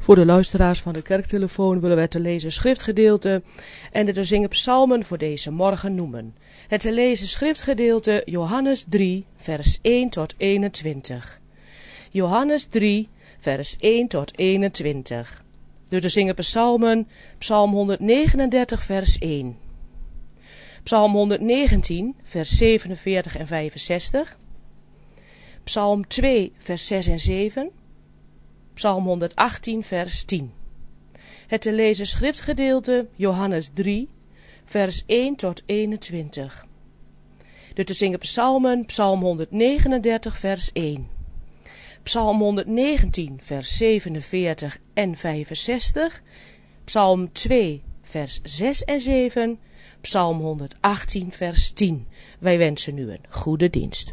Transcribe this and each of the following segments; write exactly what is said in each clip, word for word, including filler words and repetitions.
Voor de luisteraars van de kerktelefoon willen we het te lezen schriftgedeelte en de te zingen psalmen voor deze morgen noemen. Het te lezen schriftgedeelte Johannes drie, vers één tot eenentwintig. Johannes drie, vers één tot eenentwintig. De te zingen psalmen, psalm honderdnegenendertig, vers één. Psalm honderdnegentien, vers zevenenveertig en vijfenzestig. Psalm twee, vers zes en zeven. Psalm honderdachttien, vers tien. Het te lezen schriftgedeelte Johannes drie, vers één tot eenentwintig. De te zingen psalmen, psalm honderdnegenendertig, vers één. Psalm honderdnegentien, vers zevenenveertig en vijfenzestig. Psalm twee, vers zes en zeven. Psalm honderdachttien, vers tien. Wij wensen u een goede dienst.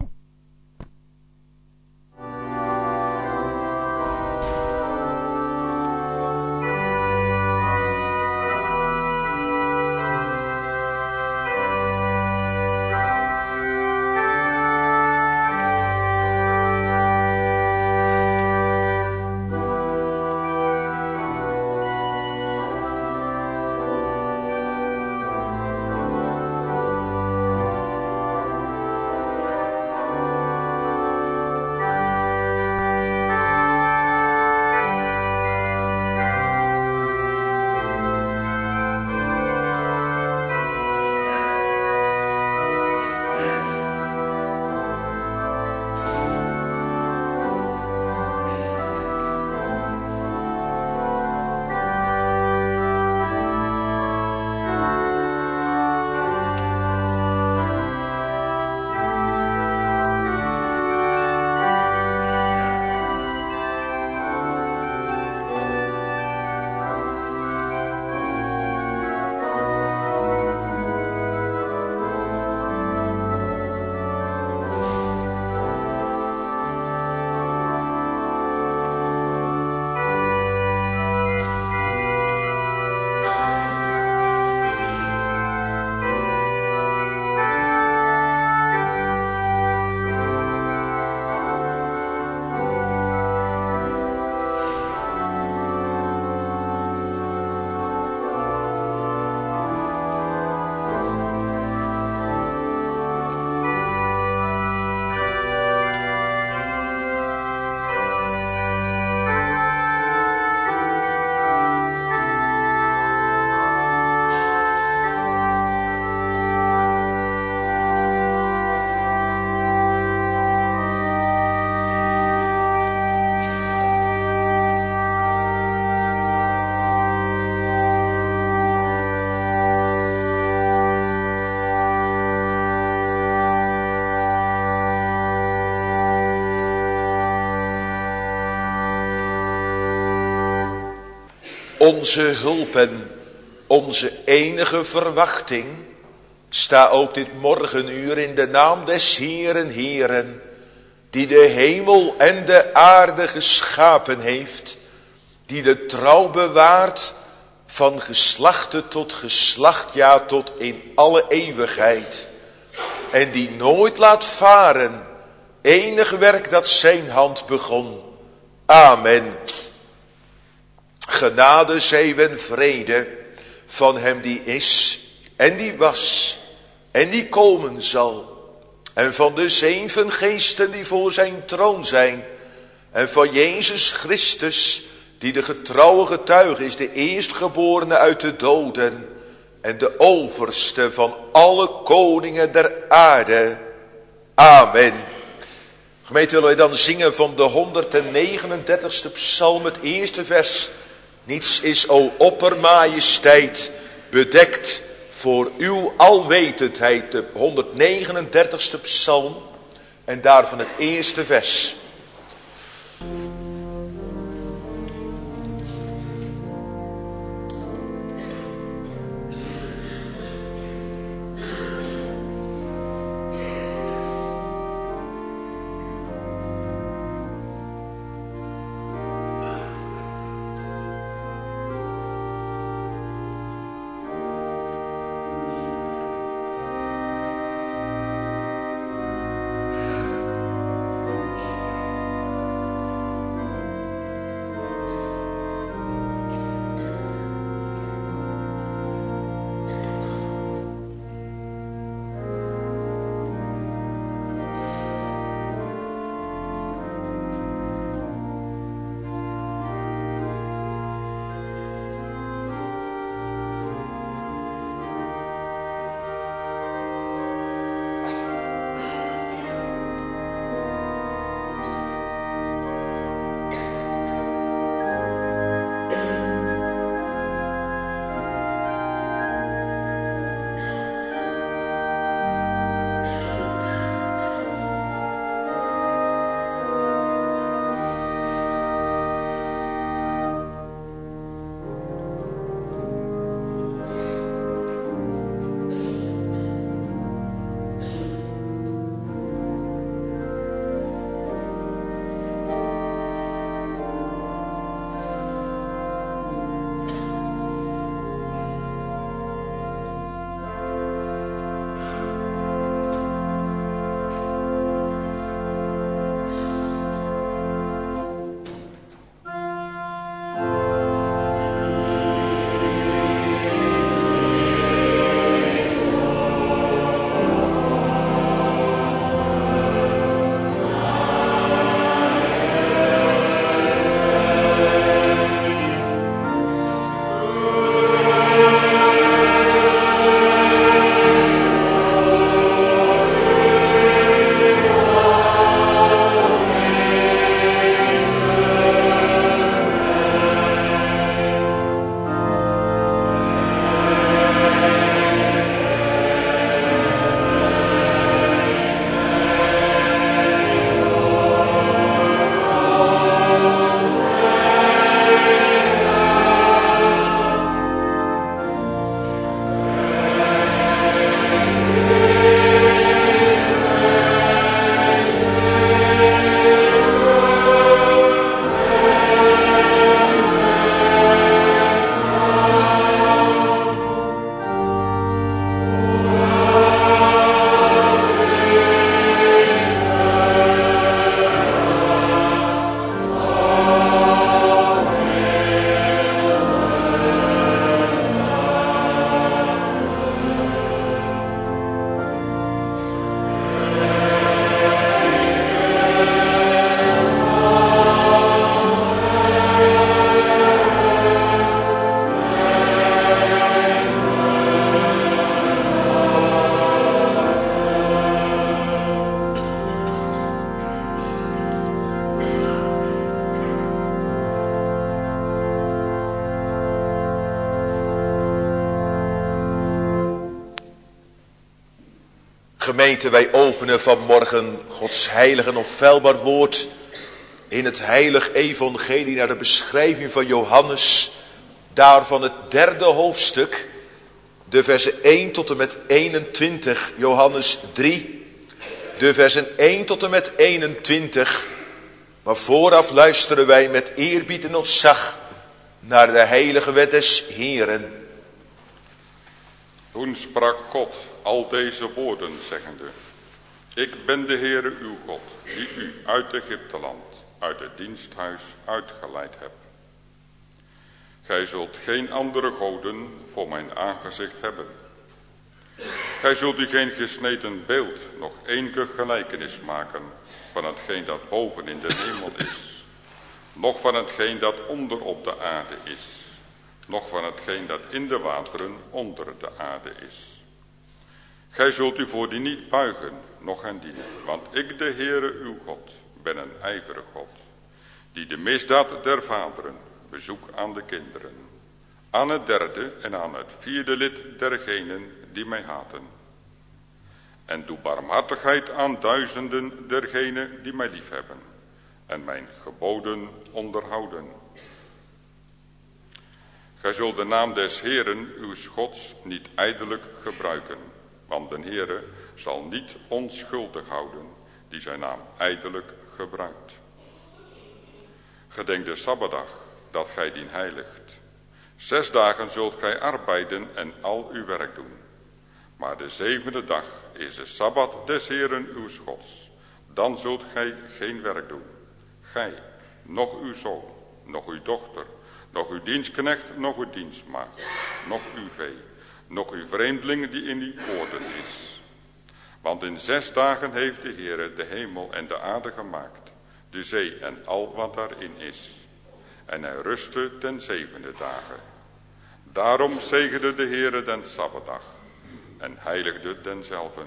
Onze hulp en onze enige verwachting, sta ook dit morgenuur in de naam des Heeren, Heeren, die de hemel en de aarde geschapen heeft, die de trouw bewaart van geslachte tot geslacht, ja tot in alle eeuwigheid, en die nooit laat varen enig werk dat zijn hand begon. Amen. Genade, zegen en vrede van hem die is en die was en die komen zal. En van de zeven geesten die voor zijn troon zijn. En van Jezus Christus die de getrouwe getuige is, de eerstgeborene uit de doden. En de overste van alle koningen der aarde. Amen. Gemeente, willen wij dan zingen van de honderdnegenendertigste psalm, het eerste vers. Niets is, o oppermajesteit, bedekt voor uw alwetendheid. De honderdnegenendertigste psalm en daarvan het eerste vers. Gemeente, wij openen vanmorgen Gods heilig en onfeilbaar woord in het heilig evangelie naar de beschrijving van Johannes, daarvan het derde hoofdstuk, de versen één tot en met eenentwintig, Johannes drie, de versen één tot en met eenentwintig. Maar vooraf luisteren wij met eerbied en ontzag naar de heilige wet des Heeren. Toen sprak God al deze woorden zeggende: Ik ben de Heere uw God, die u uit Egypteland, uit het diensthuis uitgeleid heb. Gij zult geen andere goden voor mijn aangezicht hebben. Gij zult u geen gesneden beeld, nog enige gelijkenis maken van hetgeen dat boven in de hemel is, noch van hetgeen dat onder op de aarde is, noch van hetgeen dat in de wateren onder de aarde is. Gij zult u voor die niet buigen, noch hen dienen, want ik, de Heere uw God, ben een ijverig God, die de misdaad der vaderen bezoek aan de kinderen, aan het derde en aan het vierde lid dergenen die mij haten. En doe barmhartigheid aan duizenden dergenen die mij liefhebben en mijn geboden onderhouden. Gij zult de naam des Heeren uw Gods niet ijdelijk gebruiken, want de Heere zal niet onschuldig houden die zijn naam ijdelijk gebruikt. Gedenk de Sabbatdag, dat gij dien heiligt. Zes dagen zult gij arbeiden en al uw werk doen. Maar de zevende dag is de Sabbat des Heeren uw Gods. Dan zult gij geen werk doen. Gij, noch uw zoon, noch uw dochter, noch uw dienstknecht, noch uw dienstmaagd, noch uw vee, noch uw vreemdeling die in uw poorten is. Want in zes dagen heeft de Heere de hemel en de aarde gemaakt, de zee en al wat daarin is. En hij rustte ten zevende dagen. Daarom zegende de Heere den Sabbatdag en heiligde denzelven.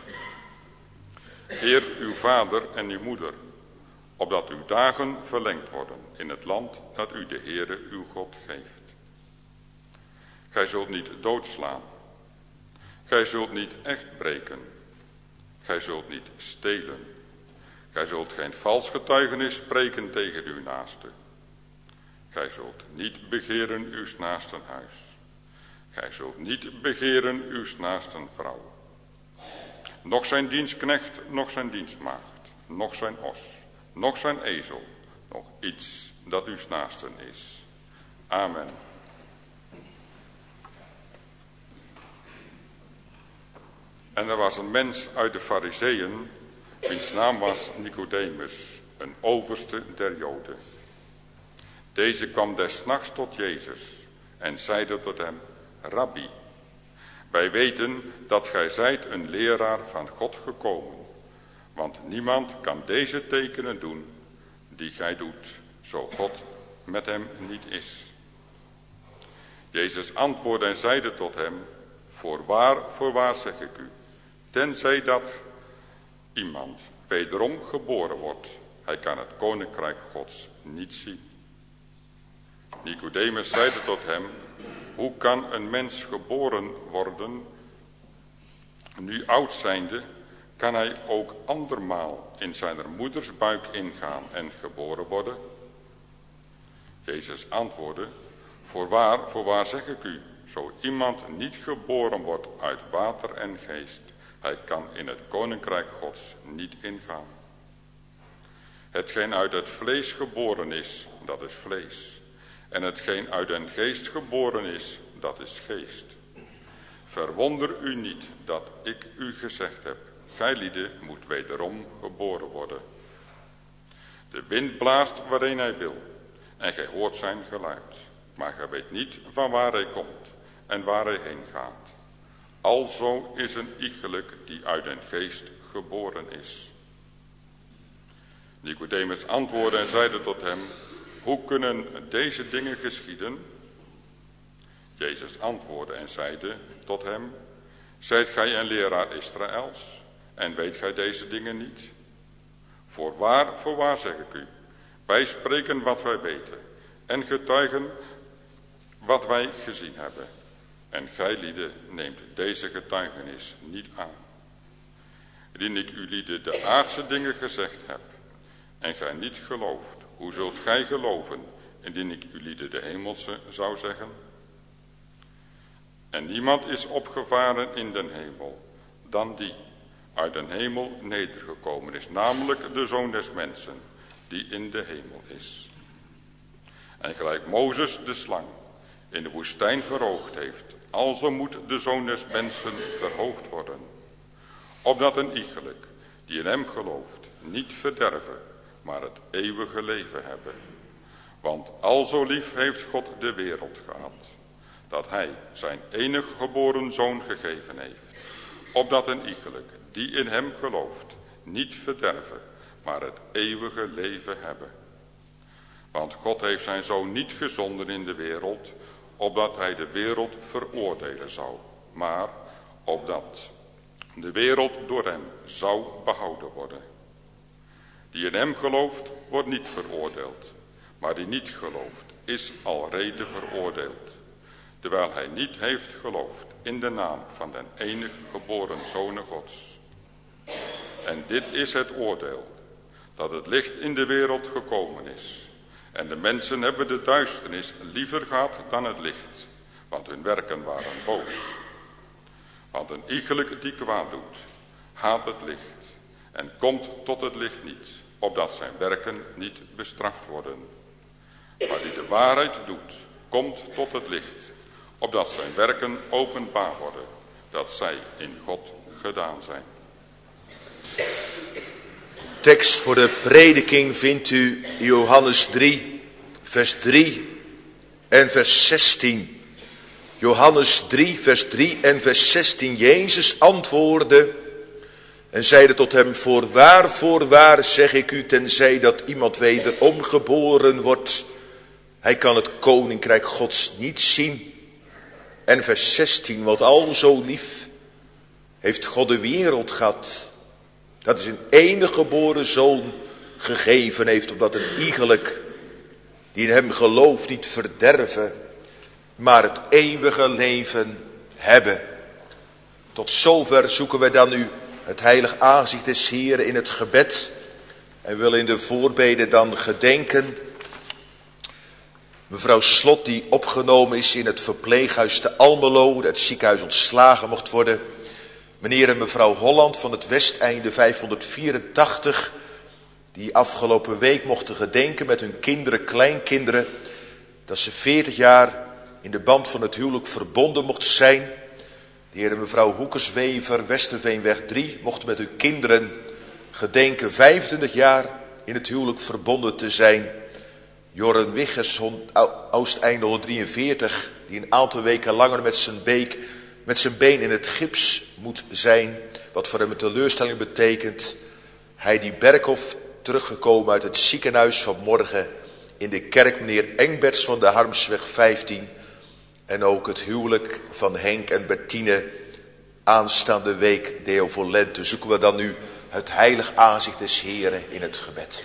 Eer uw vader en uw moeder, opdat uw dagen verlengd worden in het land dat u de Heere uw God geeft. Gij zult niet doodslaan. Gij zult niet echt breken. Gij zult niet stelen. Gij zult geen vals getuigenis spreken tegen uw naaste. Gij zult niet begeren uw naasten huis. Gij zult niet begeren uw naasten vrouw. Noch zijn dienstknecht, noch zijn dienstmaagd, noch zijn os, noch zijn ezel, nog iets dat uw naasten is. Amen. En er was een mens uit de Farizeeën, wiens naam was Nicodemus, een overste der Joden. Deze kwam des nachts tot Jezus en zeide tot hem: Rabbi, wij weten dat gij zijt een leraar van God gekomen, want niemand kan deze tekenen doen die gij doet, zo God met hem niet is. Jezus antwoordde en zeide tot hem: Voorwaar, voorwaar zeg ik u, tenzij dat iemand wederom geboren wordt, hij kan het koninkrijk Gods niet zien. Nicodemus zeide tot hem: Hoe kan een mens geboren worden? Nu oud zijnde, kan hij ook andermaal in zijn moeders buik ingaan en geboren worden? Jezus antwoordde: Voorwaar, voorwaar zeg ik u, zo iemand niet geboren wordt uit water en geest, hij kan in het koninkrijk Gods niet ingaan. Hetgeen uit het vlees geboren is, dat is vlees. En hetgeen uit een geest geboren is, dat is geest. Verwonder u niet dat ik u gezegd heb: Gijlieden moet wederom geboren worden. De wind blaast waarin hij wil, en gij hoort zijn geluid, maar gij weet niet van waar hij komt en waar hij heen gaat. Alzo is een iegelijk die uit een geest geboren is. Nicodemus antwoordde en zeide tot hem: Hoe kunnen deze dingen geschieden? Jezus antwoordde en zeide tot hem: Zijt gij een leraar Israëls en weet gij deze dingen niet? Voorwaar, voorwaar zeg ik u, wij spreken wat wij weten en getuigen wat wij gezien hebben. En gij lieden neemt deze getuigenis niet aan. indien ik u lieden de aardse dingen gezegd heb, en gij niet gelooft, hoe zult gij geloven, indien ik u lieden de hemelse zou zeggen? En niemand is opgevaren in den hemel, dan die uit den hemel nedergekomen is, namelijk de Zoon des Mensen, die in de hemel is. En gelijk Mozes de slang in de woestijn verhoogd heeft, alzo moet de Zoon des Mensen verhoogd worden, opdat een iegelijk die in hem gelooft niet verderven, maar het eeuwige leven hebben. Want alzo lief heeft God de wereld gehad, dat hij zijn enig geboren Zoon gegeven heeft, opdat een iegelijk die in hem gelooft niet verderven, maar het eeuwige leven hebben. Want God heeft zijn Zoon niet gezonden in de wereld, opdat hij de wereld veroordelen zou, maar opdat de wereld door hem zou behouden worden. Die in hem gelooft, wordt niet veroordeeld, maar die niet gelooft, is alrede veroordeeld, terwijl hij niet heeft geloofd in de naam van den enige geboren Zoon Gods. En dit is het oordeel, dat het licht in de wereld gekomen is. En de mensen hebben de duisternis liever gehad dan het licht, want hun werken waren boos. Want een iegelijk die kwaad doet, haat het licht en komt tot het licht niet, opdat zijn werken niet bestraft worden. Maar die de waarheid doet, komt tot het licht, opdat zijn werken openbaar worden, dat zij in God gedaan zijn. Tekst voor de prediking vindt u Johannes drie, vers drie en vers zestien. Johannes drie, vers drie en vers zestien. Jezus antwoordde en zeide tot hem: voorwaar, voorwaar zeg ik u, tenzij dat iemand wederom geboren wordt, hij kan het koninkrijk Gods niet zien. En vers zestien, want al zo lief heeft God de wereld gehad, dat is een enige geboren Zoon gegeven heeft, opdat een iegelijk die in hem gelooft niet verderven, maar het eeuwige leven hebben. Tot zover zoeken wij dan nu het heilig aangezicht des Heeren in het gebed en willen in de voorbeden dan gedenken mevrouw Slot, die opgenomen is in het verpleeghuis te Almelo, het ziekenhuis ontslagen mocht worden. Meneer en mevrouw Holland van het Westeinde vijfhonderdvierentachtig, die afgelopen week mochten gedenken met hun kinderen, kleinkinderen, dat ze veertig jaar in de band van het huwelijk verbonden mochten zijn. De heer en mevrouw Hoekerswever, Westerveenweg drie, mochten met hun kinderen gedenken vijfentwintig jaar in het huwelijk verbonden te zijn. Joren Wiggers, Oosteinde honderddrieënveertig, die een aantal weken langer met zijn, beek, met zijn been in het gips moet zijn, wat voor hem een teleurstelling betekent. Heidi Berkhoff, teruggekomen uit het ziekenhuis vanmorgen in de kerk, meneer Engberts van de Harmsweg vijftien. En ook het huwelijk van Henk en Bertine aanstaande week, Deo Volente. Zoeken we dan nu het heilig aangezicht des Heren in het gebed.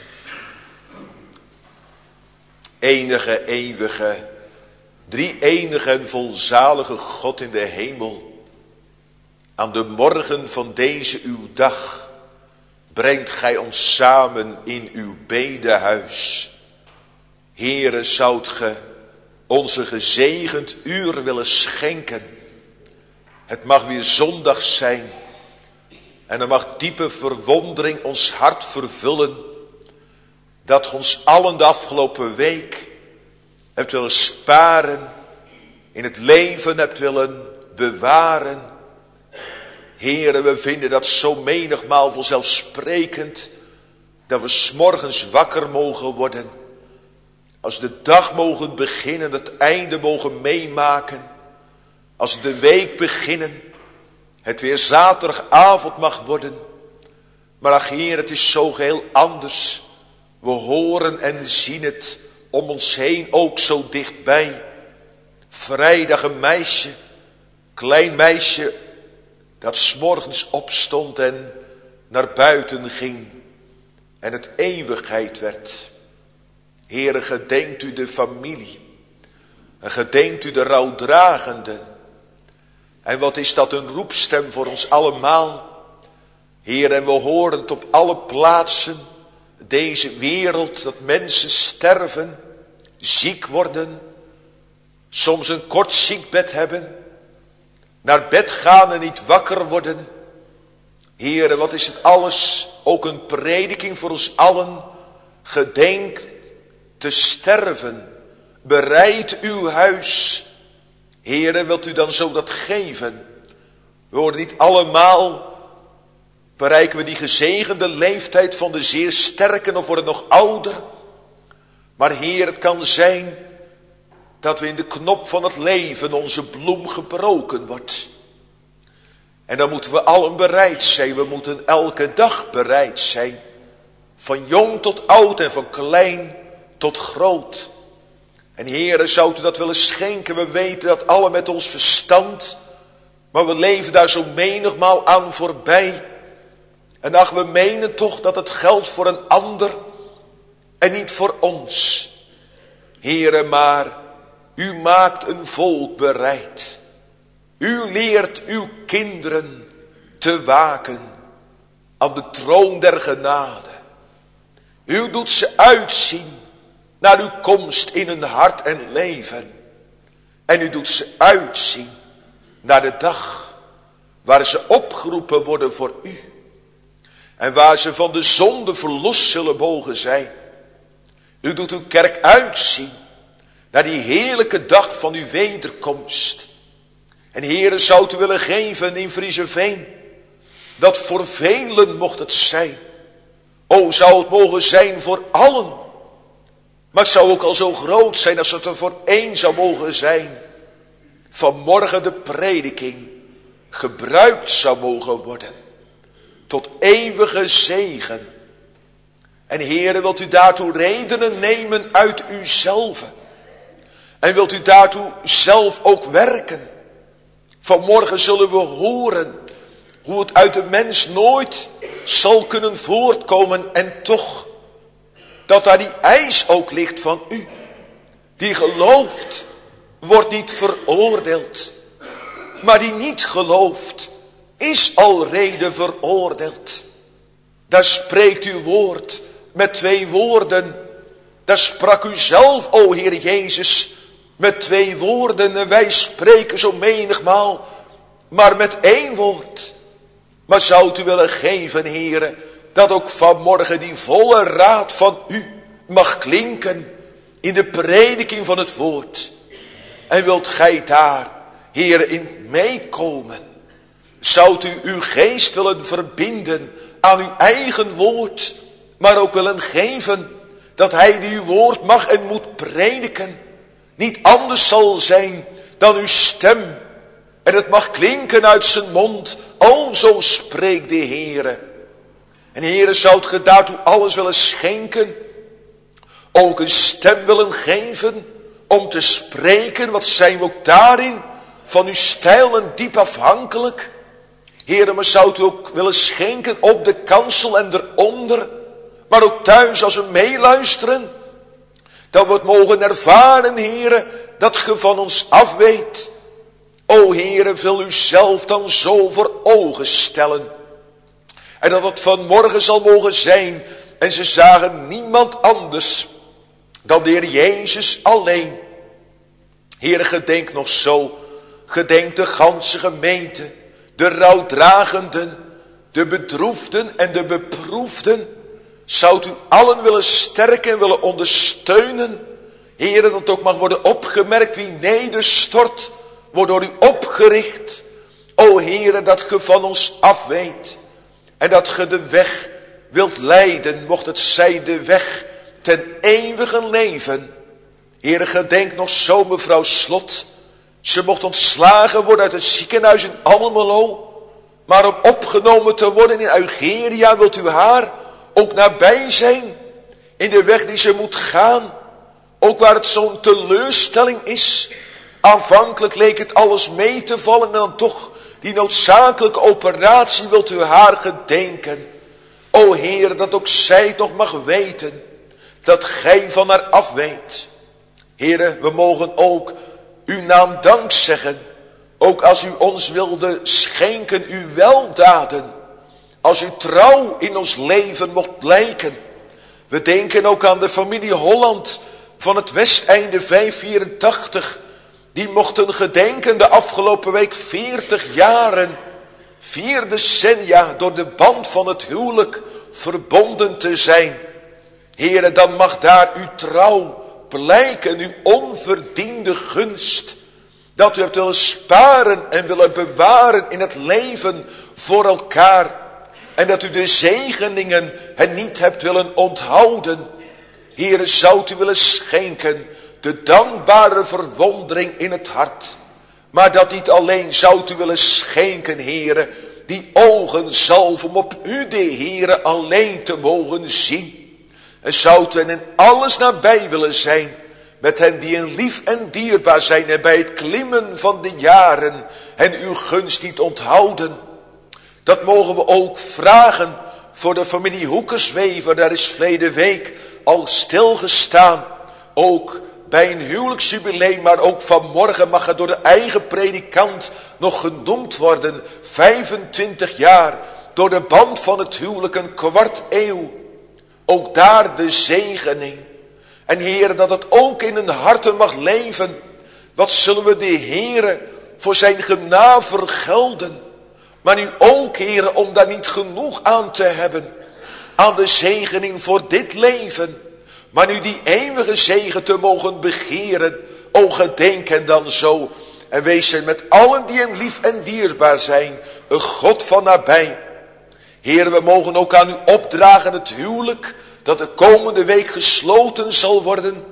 Enige, eeuwige, drie-enige en volzalige God in de hemel, aan de morgen van deze uw dag brengt gij ons samen in uw bedehuis. Heere, zoudt ge ons een gezegend uur willen schenken. Het mag weer zondag zijn en er mag diepe verwondering ons hart vervullen, dat ge ons allen de afgelopen week hebt willen sparen, in het leven hebt willen bewaren. Heere, we vinden dat zo menigmaal vanzelfsprekend, dat we 's morgens wakker mogen worden, als de dag mogen beginnen, het einde mogen meemaken, als de week beginnen, het weer zaterdagavond mag worden. Maar ach Heer, het is zo geheel anders. We horen en zien het om ons heen ook zo dichtbij. Vrijdag een meisje, klein meisje, dat 's morgens opstond en naar buiten ging en het eeuwigheid werd. Heere, gedenkt u de familie en gedenkt u de rouwdragenden. En wat is dat een roepstem voor ons allemaal? Heer, en we horen het op alle plaatsen, deze wereld, dat mensen sterven, ziek worden, soms een kort ziekbed hebben, naar bed gaan en niet wakker worden. Heer, wat is het alles, ook een prediking voor ons allen. Gedenk te sterven, bereid uw huis. Heer, wilt u dan zo dat geven? We worden niet allemaal, bereiken we die gezegende leeftijd van de zeer sterken of worden nog ouder. Maar Heer, het kan zijn dat we in de knop van het leven onze bloem gebroken wordt. En dan moeten we allen bereid zijn. We moeten elke dag bereid zijn. Van jong tot oud en van klein tot groot. En Heere, zou u dat willen schenken? We weten dat alle met ons verstand. Maar we leven daar zo menigmaal aan voorbij. En ach, we menen toch dat het geldt voor een ander. En niet voor ons. Heere, maar u maakt een volk bereid. U leert uw kinderen te waken aan de troon der genade. U doet ze uitzien naar uw komst in hun hart en leven. En u doet ze uitzien naar de dag waar ze opgeroepen worden voor u. En waar ze van de zonde verlost zullen mogen zijn. U doet uw kerk uitzien naar die heerlijke dag van uw wederkomst. En Heere, zou u willen geven in Vriezeveen, dat voor velen mocht het zijn. O, zou het mogen zijn voor allen. Maar het zou ook al zo groot zijn als het er voor één zou mogen zijn. Vanmorgen de prediking gebruikt zou mogen worden. Tot eeuwige zegen. En Heere, wilt u daartoe redenen nemen uit uzelf. En wilt u daartoe zelf ook werken. Vanmorgen zullen we horen hoe het uit de mens nooit zal kunnen voortkomen. En toch, dat daar die eis ook ligt van u. Die gelooft, wordt niet veroordeeld. Maar die niet gelooft, is alrede veroordeeld. Daar spreekt uw woord met twee woorden. Daar sprak u zelf, o Heer Jezus, met twee woorden. En wij spreken zo menigmaal, maar met één woord. Maar zou u willen geven, Heere, dat ook vanmorgen die volle raad van u mag klinken in de prediking van het woord. En wilt gij daar, Heere, in meekomen? Zou u uw geest willen verbinden aan uw eigen woord, maar ook willen geven dat hij die uw woord mag en moet prediken niet anders zal zijn dan uw stem. En het mag klinken uit zijn mond. O, zo spreekt de Heere. En Heere, zoudt ge daartoe alles willen schenken? Ook een stem willen geven om te spreken? Wat zijn we ook daarin van uw stijl en diep afhankelijk? Heere, maar zoudt u ook willen schenken op de kansel en eronder? Maar ook thuis als we meeluisteren? Dat we het mogen ervaren, Heere, dat ge van ons afweet. O Heere, wil u zelf dan zo voor ogen stellen. En dat het vanmorgen zal mogen zijn. En ze zagen niemand anders dan de Heer Jezus alleen. Heere, gedenk nog zo. Gedenk de ganse gemeente. De rouwdragenden. De bedroefden en de beproefden. Zoudt u allen willen sterken en willen ondersteunen. Heere, dat ook mag worden opgemerkt wie nederstort. Wordt door u opgericht. O Heere, dat ge van ons afweet. En dat ge de weg wilt leiden. Mocht het zijn de weg ten eeuwige leven. Heere, gedenk nog zo mevrouw Slot. Ze mocht ontslagen worden uit het ziekenhuis in Almelo. Maar om opgenomen te worden in Eugeria, wilt u haar ook nabij zijn. In de weg die ze moet gaan. Ook waar het zo'n teleurstelling is. Aanvankelijk leek het alles mee te vallen. En dan toch die noodzakelijke operatie wilt u haar gedenken. O Heer, dat ook zij toch mag weten. Dat gij van haar af weet. Heere, we mogen ook uw naam dank zeggen. Ook als u ons wilde schenken uw weldaden. als u trouw in ons leven mocht blijken. We denken ook aan de familie Holland van het Westeinde vijfhonderdvierentachtig. Die mochten gedenken de afgelopen week veertig jaren, vier decennia door de band van het huwelijk verbonden te zijn. Heere, dan mag daar uw trouw blijken, uw onverdiende gunst. Dat u hebt willen sparen en willen bewaren in het leven voor elkaar. En dat u de zegeningen hen niet hebt willen onthouden. Heere, zou u willen schenken de dankbare verwondering in het hart. Maar dat niet alleen zou u willen schenken, Heere, die ogen zalf om op u, de Heere, alleen te mogen zien. En zou u hen in alles nabij willen zijn, met hen die in lief en dierbaar zijn en bij het klimmen van de jaren en uw gunst niet onthouden. Dat mogen we ook vragen voor de familie Hoekerswever. Daar is verleden week al stilgestaan. Ook bij een huwelijksjubileum, maar ook vanmorgen mag het door de eigen predikant nog genoemd worden. vijfentwintig jaar door de band van het huwelijk, een kwart eeuw. Ook daar de zegening. En Heere, dat het ook in hun harten mag leven. Wat zullen we de Heere voor zijn genade vergelden. Maar nu ook, Heere, om daar niet genoeg aan te hebben. Aan de zegening voor dit leven. Maar nu die eeuwige zegen te mogen begeren. O, gedenk hen dan zo. En wees er met allen die hen lief en dierbaar zijn. Een God van nabij. Heere, we mogen ook aan u opdragen het huwelijk. Dat de komende week gesloten zal worden.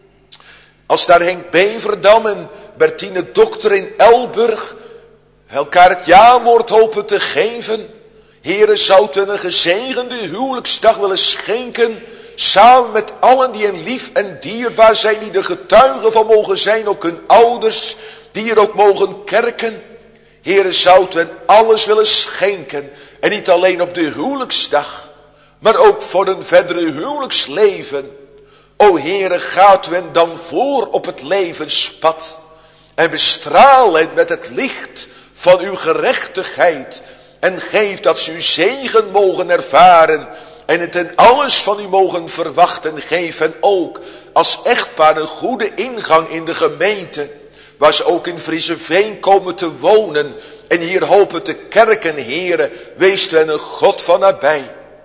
Als daar Henk Beverdam en Bertine Dokter in Elburg elkaar het ja-woord hopen te geven. Heere, zou u een gezegende huwelijksdag willen schenken. Samen met allen die hen lief en dierbaar zijn. Die er getuigen van mogen zijn. Ook hun ouders. Die er ook mogen kerken. Heere, zou u hen alles willen schenken. En niet alleen op de huwelijksdag. Maar ook voor een verdere huwelijksleven. O Heere, gaat u hen dan voor op het levenspad. En bestraal hen met het licht van uw gerechtigheid. En geef dat ze uw zegen mogen ervaren. En het in alles van u mogen verwachten. Geef hen ook als echtpaar een goede ingang in de gemeente. Waar ze ook in Vriezeveen komen te wonen. En hier hopen te kerken, Heere. Wees hen een God van nabij.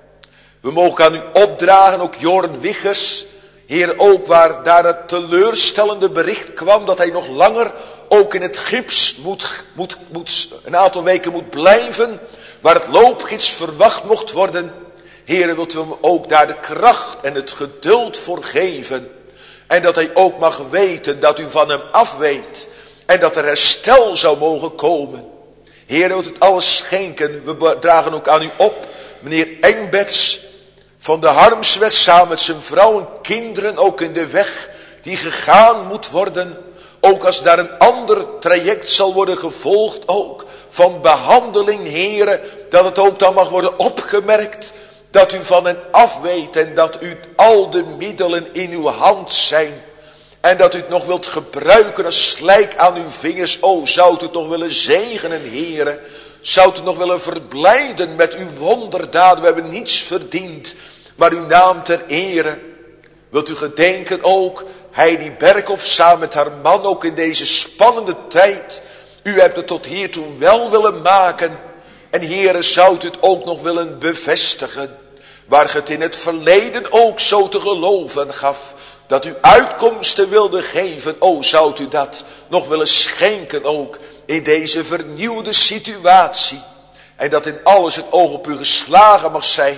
We mogen aan u opdragen, ook Jorn Wiggers. Heer, ook waar daar het teleurstellende bericht kwam. Dat hij nog langer ook in het gips moet, moet, moet, een aantal weken moet blijven. Waar het loopgids verwacht mocht worden. Heer, wilt u hem ook daar de kracht en het geduld voor geven. En dat hij ook mag weten dat u van hem afweet. En dat er herstel zou mogen komen. Heer, wilt u het alles schenken. We dragen ook aan u op, meneer Engbets. Van de Harmsweg samen met zijn vrouw en kinderen. Ook in de weg die gegaan moet worden. Ook als daar een ander traject zal worden gevolgd. Ook van behandeling, Heere. Dat het ook dan mag worden opgemerkt. Dat u van hen afweet. En dat u al de middelen in uw hand zijn. En dat u het nog wilt gebruiken als slijk aan uw vingers. O, zou u het nog willen zegenen, Heere. Zou u het nog willen verblijden met uw wonderdaden. We hebben niets verdiend. Maar uw naam ter ere. Wilt u gedenken ook. Heidi Berkhoff samen met haar man ook in deze spannende tijd. U hebt het tot hiertoe wel willen maken. En Heere, zou u het ook nog willen bevestigen. Waar ge het in het verleden ook zo te geloven gaf. Dat u uitkomsten wilde geven. O, zou u dat nog willen schenken ook. In deze vernieuwde situatie. En dat in alles het oog op u geslagen mag zijn.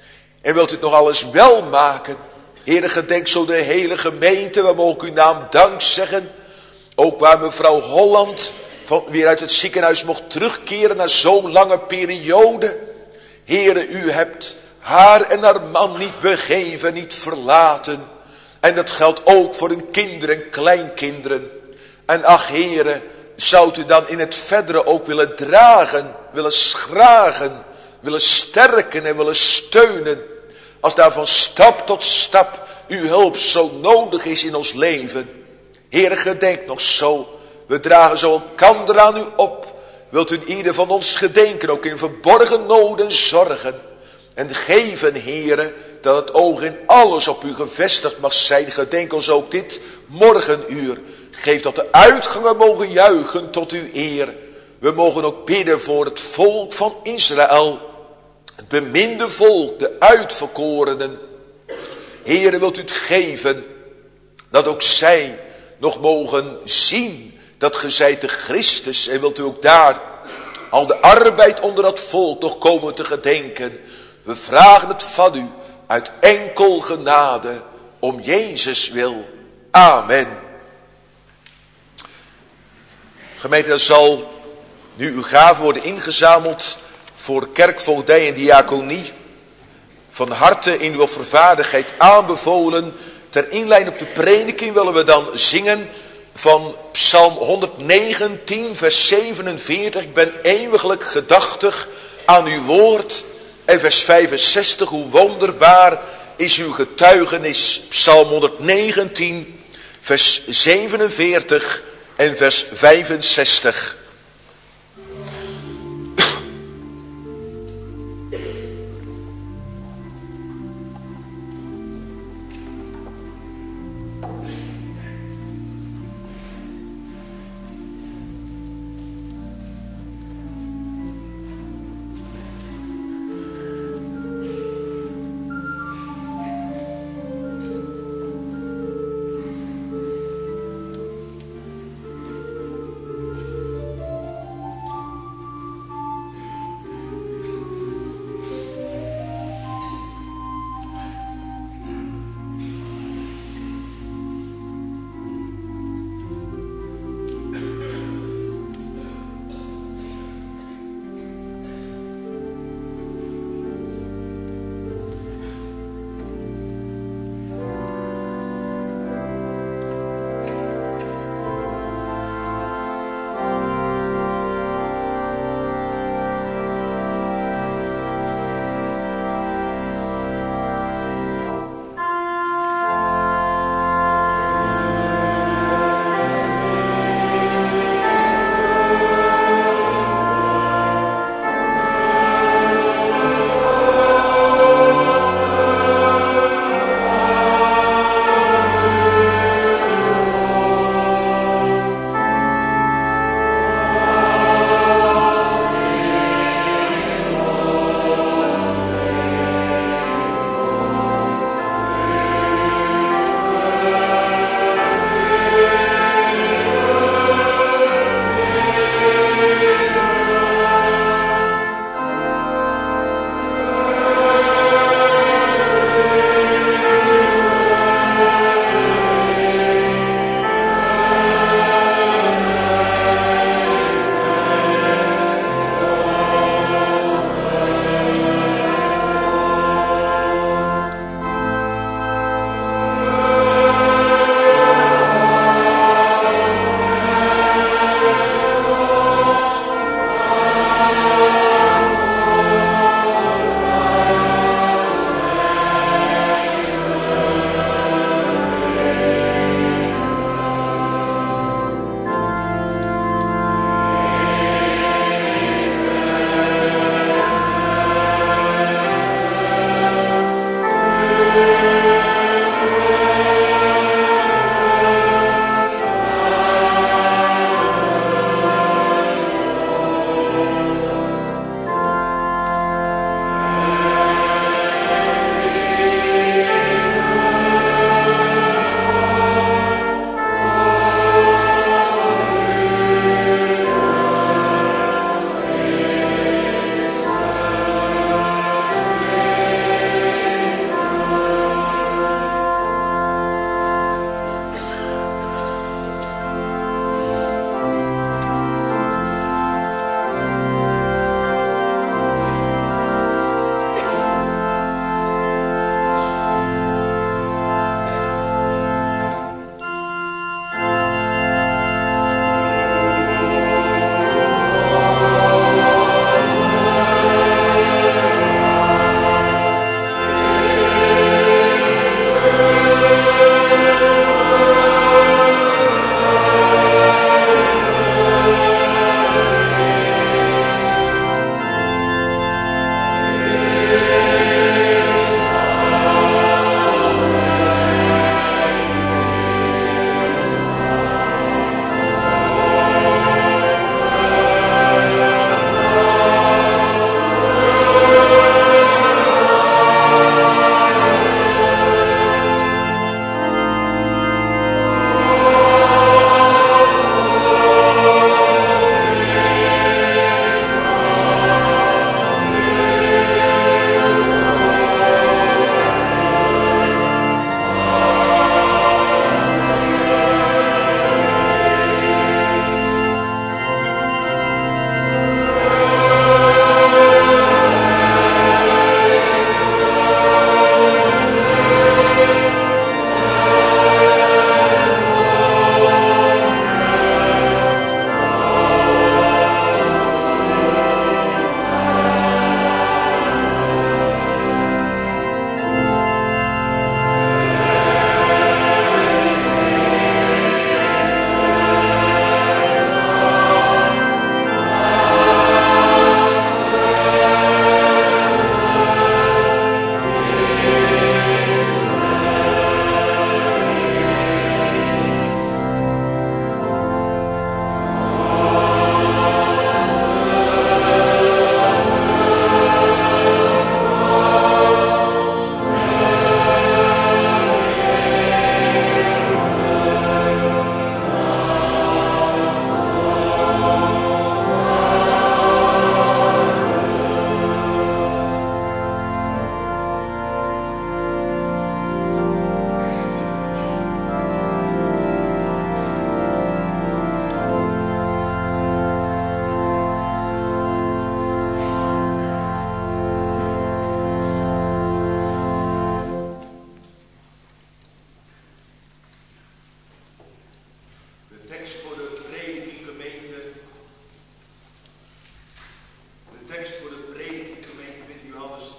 En wilt u het nog alles wel maken. Heere, gedenk zo de hele gemeente. We mogen uw naam dank zeggen. Ook waar mevrouw Holland van, weer uit het ziekenhuis mocht terugkeren. Na zo'n lange periode. Heere, u hebt haar en haar man niet begeven, niet verlaten. En dat geldt ook voor hun kinderen en kleinkinderen. En ach, Heere, zou u dan in het verdere ook willen dragen, willen schragen, willen sterken en willen steunen. Als daar van stap tot stap uw hulp zo nodig is in ons leven. Heere, gedenk nog zo. We dragen zo elkander aan u op. wilt u ieder van ons gedenken, ook in verborgen noden zorgen. En geven, Heere, dat het oog in alles op u gevestigd mag zijn. Gedenk ons ook dit morgenuur. Geef dat de uitgangen mogen juichen tot uw eer. We mogen ook bidden voor het volk van Israël. Het beminde volk, de uitverkorenen. Heere, wilt u het geven, dat ook zij nog mogen zien dat ge zijt de Christus. En wilt u ook daar al de arbeid onder dat volk nog komen te gedenken. We vragen het van u uit enkel genade, om Jezus wil. Amen. Gemeente, er zal nu uw gave worden ingezameld voor kerkvoogdij en diaconie. Van harte in uw vervaardigheid aanbevolen. Ter inleiding op de prediking willen we dan zingen van Psalm honderdnegentien, vers zevenenveertig. Ik ben eeuwiglijk gedachtig aan uw woord. En vers vijfenzestig, hoe wonderbaar is uw getuigenis. Psalm honderdnegentien, vers zevenenveertig en vers vijfenzestig.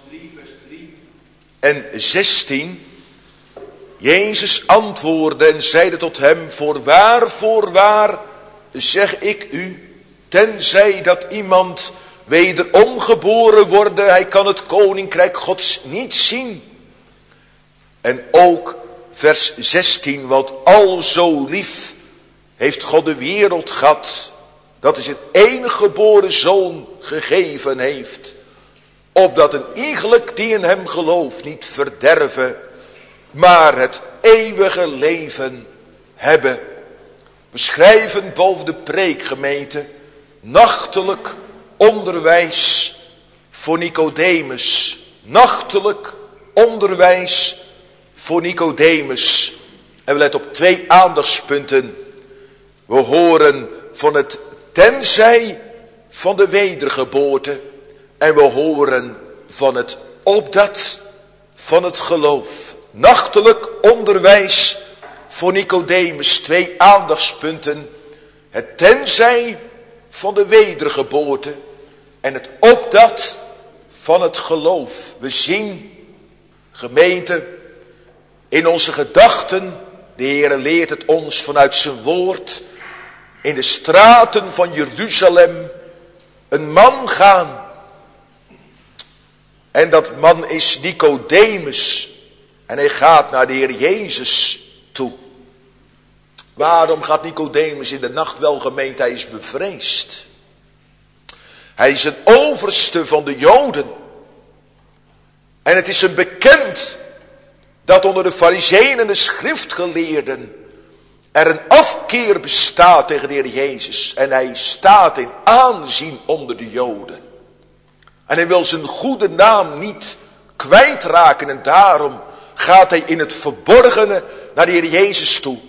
drie, vers drie en zestien. Jezus antwoordde en zeide tot hem, voorwaar, voorwaar, zeg ik u, tenzij dat iemand wederom geboren worden, hij kan het koninkrijk Gods niet zien. En ook vers zestien, want al zo lief heeft God de wereld gehad, dat hij zijn enige geboren zoon gegeven heeft, opdat een iegelijk die in hem gelooft niet verderven, maar het eeuwige leven hebben. We schrijven boven de preekgemeente nachtelijk onderwijs voor Nicodemus. Nachtelijk onderwijs voor Nicodemus. En we letten op twee aandachtspunten. We horen van het tenzij van de wedergeboorte. En we horen van het opdat van het geloof. Nachtelijk onderwijs voor Nicodemus. Twee aandachtspunten. Het tenzij van de wedergeboorte. En het opdat van het geloof. We zien, gemeente, in onze gedachten, de Heere leert het ons vanuit zijn woord, in de straten van Jeruzalem een man gaan. En dat man is Nicodemus. En hij gaat naar de Heer Jezus toe. Waarom gaat Nicodemus in de nacht? Wel, gemeente, hij is bevreesd. Hij is een overste van de Joden. En het is hem bekend dat onder de Farizeeën en de schriftgeleerden er een afkeer bestaat tegen de Heer Jezus. En hij staat in aanzien onder de Joden. En hij wil zijn goede naam niet kwijtraken. En daarom gaat hij in het verborgene naar de Heer Jezus toe.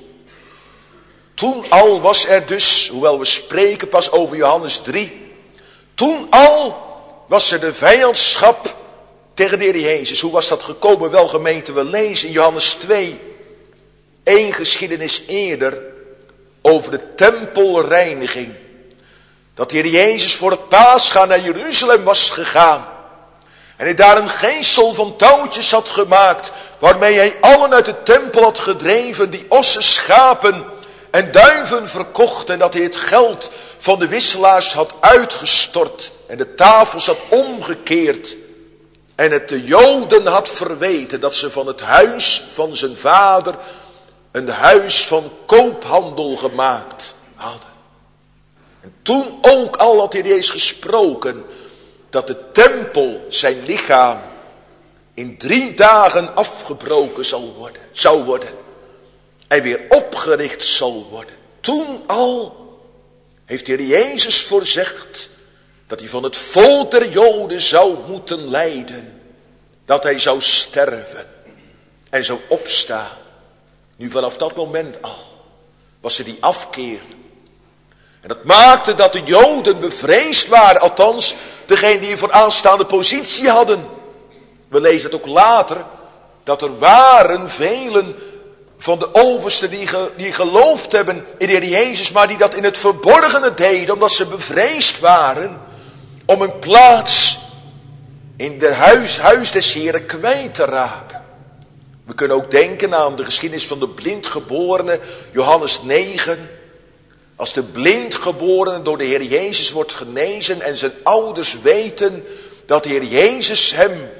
Toen al was er dus, hoewel we spreken pas over Johannes drie. Toen al was er de vijandschap tegen de Heer Jezus. Hoe was dat gekomen? Wel, gemeente, we lezen in Johannes twee. Eén geschiedenis eerder over de tempelreiniging. Dat de Heer Jezus voor het Paasgaan naar Jeruzalem was gegaan. En hij daar een geestel van touwtjes had gemaakt. Waarmee hij allen uit de tempel had gedreven. Die ossen, schapen en duiven verkocht. En dat hij het geld van de wisselaars had uitgestort. En de tafels had omgekeerd. En het de Joden had verweten dat ze van het huis van zijn vader een huis van koophandel gemaakt hadden. En toen ook al had hij eens gesproken dat de tempel, zijn lichaam, in drie dagen afgebroken zal worden, zou worden. En weer opgericht zal worden. Toen al heeft de Heer Jezus voorzegd dat hij van het volk der Joden zou moeten lijden. Dat hij zou sterven en zou opstaan. Nu vanaf dat moment al was er die afkeer. En dat maakte dat de Joden bevreesd waren. Althans, degene die een vooraanstaande positie hadden. We lezen het ook later. Dat er waren velen van de oversten die, ge, die geloofd hebben in de Heer Jezus. Maar die dat in het verborgene deden. Omdat ze bevreesd waren om een plaats in de huis, huis des Heren kwijt te raken. We kunnen ook denken aan de geschiedenis van de blindgeborene, Johannes negen. Als de blindgeborene door de Heer Jezus wordt genezen en zijn ouders weten dat de Heer Jezus hem,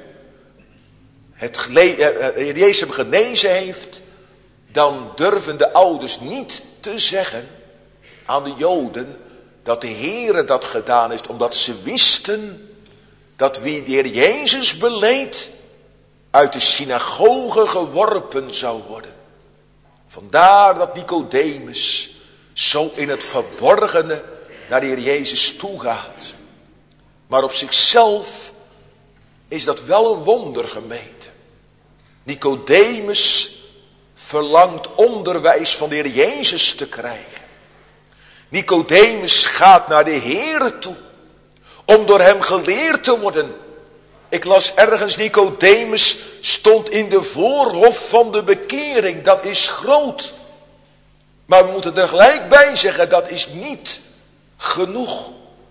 het gele, de Heer Jezus hem genezen heeft, dan durven de ouders niet te zeggen aan de Joden dat de Heer dat gedaan heeft, omdat ze wisten dat wie de Heer Jezus beleed uit de synagoge geworpen zou worden. Vandaar dat Nicodemus zo in het verborgene naar de Heer Jezus toe gaat. Maar op zichzelf is dat wel een wonder, gemeente. Nicodemus verlangt onderwijs van de Heer Jezus te krijgen. Nicodemus gaat naar de Heere toe om door hem geleerd te worden. Ik las ergens, Nicodemus stond in de voorhof van de bekering. Dat is groot. Maar we moeten er gelijk bij zeggen, dat is niet genoeg.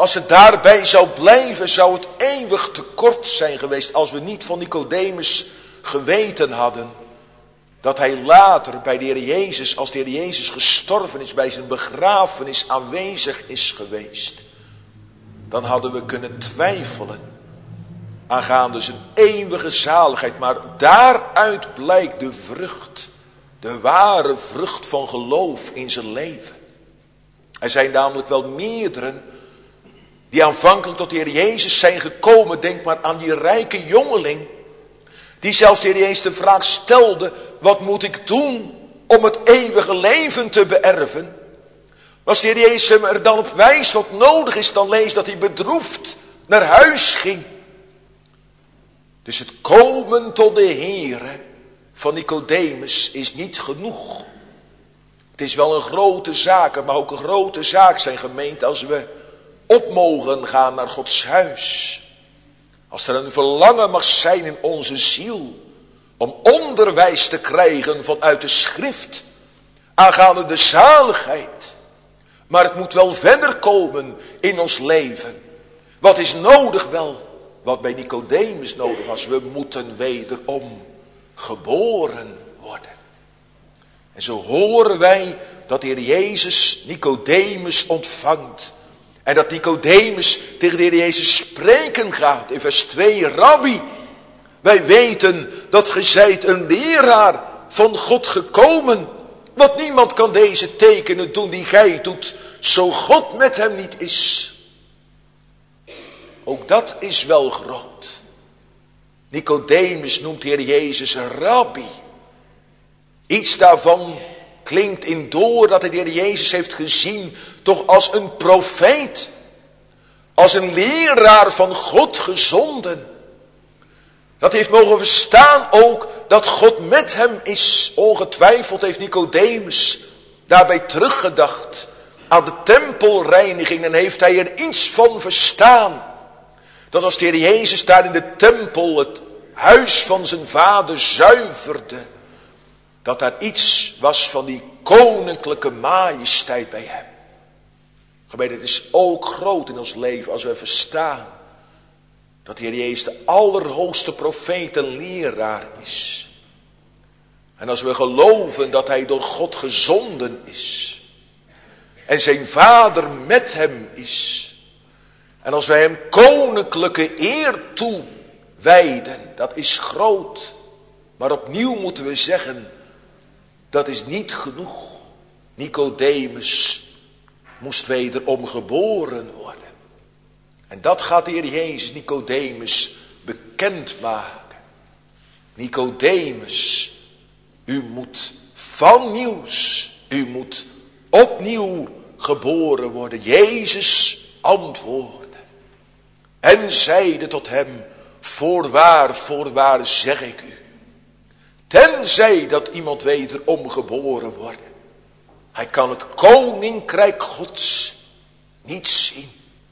Als het daarbij zou blijven, zou het eeuwig tekort zijn geweest als we niet van Nicodemus geweten hadden. Dat hij later bij de Heer Jezus, als de Heer Jezus gestorven is, bij zijn begrafenis aanwezig is geweest. Dan hadden we kunnen twijfelen aangaande zijn eeuwige zaligheid. Maar daaruit blijkt de vrucht, de ware vrucht van geloof in zijn leven. Er zijn namelijk wel meerderen die aanvankelijk tot de Heer Jezus zijn gekomen. Denk maar aan die rijke jongeling, die zelfs de Heer Jezus de vraag stelde: wat moet ik doen om het eeuwige leven te beërven? Als de Heer Jezus hem er dan op wijst wat nodig is, dan lees dat hij bedroefd naar huis ging. Dus het komen tot de Heere van Nicodemus is niet genoeg. Het is wel een grote zaak, het mag ook een grote zaak zijn, gemeente, als we op mogen gaan naar Gods huis. Als er een verlangen mag zijn in onze ziel om onderwijs te krijgen vanuit de schrift aangaande de zaligheid. Maar het moet wel verder komen in ons leven. Wat is nodig wel? Wat bij Nicodemus nodig was. We moeten wederom geboren worden. En zo horen wij dat de Heer Jezus Nicodemus ontvangt. En dat Nicodemus tegen de Heer Jezus spreken gaat. In vers twee, Rabbi, wij weten dat gij zijt een leraar van God gekomen. Want niemand kan deze tekenen doen die gij doet, zo God met hem niet is. Ook dat is wel groot. Nicodemus noemt de Heer Jezus een rabbi. Iets daarvan klinkt in door dat hij de Heer Jezus heeft gezien toch als een profeet. Als een leraar van God gezonden. Dat heeft mogen verstaan ook dat God met hem is. Ongetwijfeld heeft Nicodemus daarbij teruggedacht aan de tempelreiniging. En heeft hij er iets van verstaan. Dat als de Heer Jezus daar in de tempel het huis van zijn vader zuiverde. Dat daar iets was van die koninklijke majesteit bij hem. Gemeente, het is ook groot in ons leven als we verstaan dat de Heer Jezus de allerhoogste profeet en leraar is. En als we geloven dat hij door God gezonden is. En zijn vader met hem is. En als wij hem koninklijke eer toewijden, dat is groot. Maar opnieuw moeten we zeggen, dat is niet genoeg. Nicodemus moest wederom geboren worden. En dat gaat de Heer Jezus Nicodemus bekendmaken. Nicodemus, u moet van nieuws, u moet opnieuw geboren worden. Jezus antwoordde en zeide tot hem: voorwaar, voorwaar zeg ik u, tenzij dat iemand wederom geboren wordt, hij kan het koninkrijk Gods niet zien.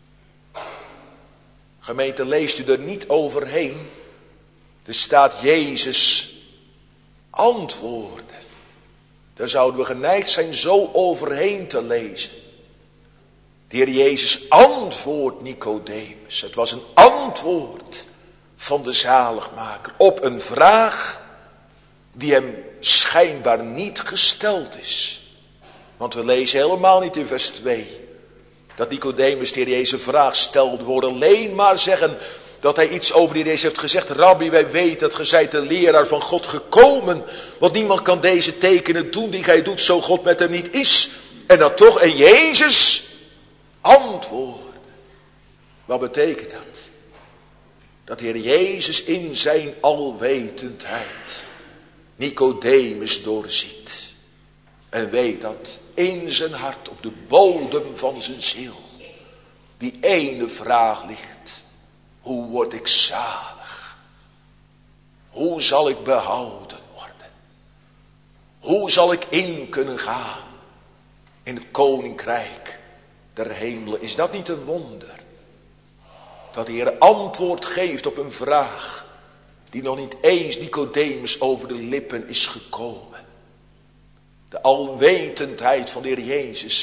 Gemeente, leest u er niet overheen. Er staat Jezus antwoordde. Daar zouden we geneigd zijn zo overheen te lezen. De Heer Jezus antwoordt Nicodemus. Het was een antwoord van de zaligmaker op een vraag die hem schijnbaar niet gesteld is. Want we lezen helemaal niet in vers twee dat Nicodemus de Heer Jezus een vraag stelde. We horen alleen maar zeggen dat hij iets over de Heer Jezus heeft gezegd. Rabbi, wij weten dat gij zijt de leraar van God gekomen. Want niemand kan deze tekenen doen die gij doet, zo God met hem niet is. En dat toch, en Jezus antwoordde. Wat betekent dat? Dat de Heer Jezus in zijn alwetendheid Nicodemus doorziet. En weet dat in zijn hart, op de bodem van zijn ziel, die ene vraag ligt. Hoe word ik zalig? Hoe zal ik behouden worden? Hoe zal ik in kunnen gaan in het koninkrijk der hemelen? Is dat niet een wonder? Dat de Heer antwoord geeft op een vraag die nog niet eens Nicodemus over de lippen is gekomen. De alwetendheid van de Heer Jezus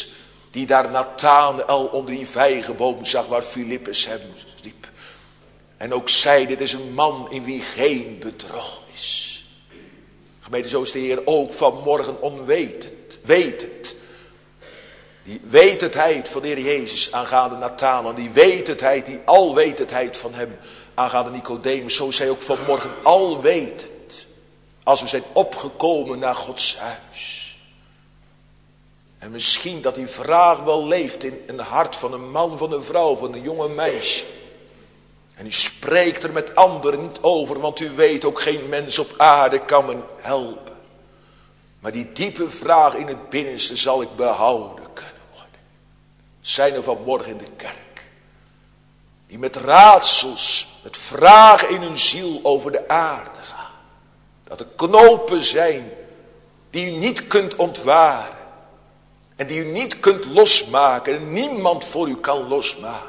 Die daar Nathanael onder die vijgenboom zag waar Filippus hem riep. En ook zei, dit is een man in wie geen bedrog is. Gemeente, zo is de Heer ook vanmorgen onwetend, wetend. Die wetendheid van de Heer Jezus aangaande Nathanael. Die wetendheid, die alwetendheid van hem aangaande Nicodemus. Zo is hij ook vanmorgen alwetend. Als we zijn opgekomen naar Gods huis. En misschien dat die vraag wel leeft in een hart van een man, van een vrouw, van een jonge meisje. En u spreekt er met anderen niet over, want u weet ook geen mens op aarde kan me helpen. Maar die diepe vraag in het binnenste zal ik behouden kunnen worden. Zijn er vanmorgen in de kerk. Die met raadsels, met vragen in hun ziel over de aarde gaan. Dat er knopen zijn die u niet kunt ontwaren. En die u niet kunt losmaken. En niemand voor u kan losmaken.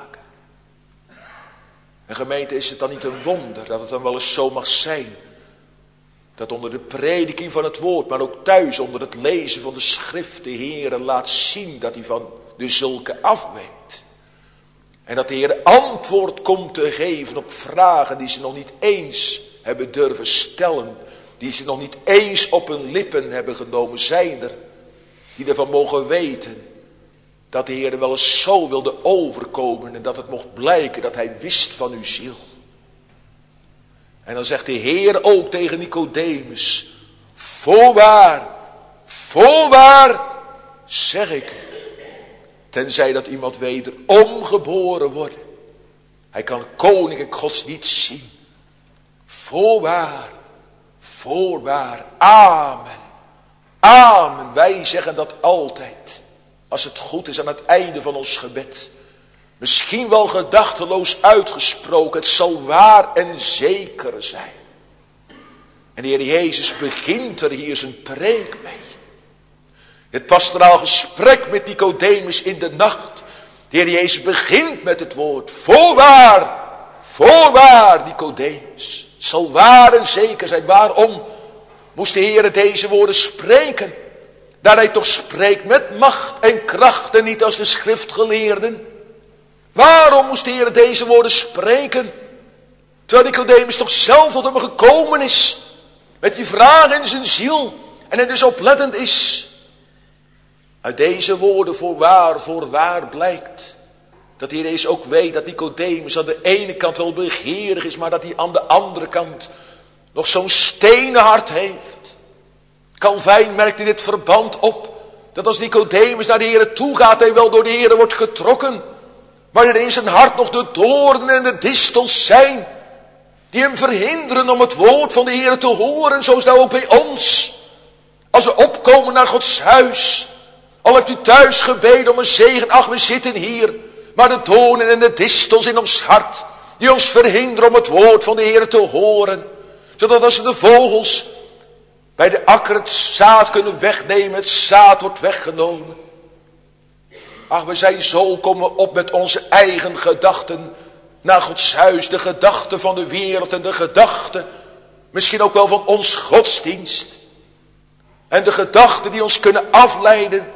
En gemeente, is het dan niet een wonder dat het dan wel eens zo mag zijn. Dat onder de prediking van het woord, maar ook thuis onder het lezen van de schrift, de Heer laat zien dat hij van de zulke afweet. En dat de Heer antwoord komt te geven op vragen die ze nog niet eens hebben durven stellen. Die ze nog niet eens op hun lippen hebben genomen. Zijn er die ervan mogen weten dat de Heer wel eens zo wilde overkomen. En dat het mocht blijken dat hij wist van uw ziel. En dan zegt de Heer ook tegen Nicodemus. Voorwaar, voorwaar, zeg ik. Tenzij dat iemand wederom geboren wordt. Hij kan het koninkrijk Gods niet zien. Voorwaar, voorwaar, amen. Amen, wij zeggen dat altijd. Als het goed is aan het einde van ons gebed. Misschien wel gedachteloos uitgesproken. Het zal waar en zeker zijn. En de Heer Jezus begint er hier zijn preek mee. Het pastoraal gesprek met Nicodemus in de nacht. De Heer Jezus begint met het woord. Voorwaar, voorwaar Nicodemus. Het zal waar en zeker zijn. Waarom moest de Heer deze woorden spreken? Daar hij toch spreekt met macht en kracht en niet als de schriftgeleerden. Waarom moest de Heer deze woorden spreken? Terwijl Nicodemus toch zelf tot hem gekomen is. Met die vraag in zijn ziel. En hij dus oplettend is. Uit deze woorden voorwaar, voorwaar blijkt. Dat de Heer Jezus ook weet dat Nicodemus aan de ene kant wel begeerig is. Maar dat hij aan de andere kant nog zo'n stenen hart heeft. Calvijn merkt in dit verband op. Dat als Nicodemus naar de Heer toe gaat, hij wel door de Heer wordt getrokken. Maar er in zijn hart nog de doornen en de distels zijn. Die hem verhinderen om het woord van de Heer te horen. Zo is dat ook bij ons. Als we opkomen naar Gods huis. Al hebt u thuis gebeden om een zegen. Ach, we zitten hier. Maar de doornen en de distels in ons hart. Die ons verhinderen om het woord van de Heer te horen. Zodat als de vogels bij de akker het zaad kunnen wegnemen. Het zaad wordt weggenomen. Ach, we zijn zo komen op met onze eigen gedachten naar Gods huis. De gedachten van de wereld en de gedachten misschien ook wel van ons godsdienst. En de gedachten die ons kunnen afleiden.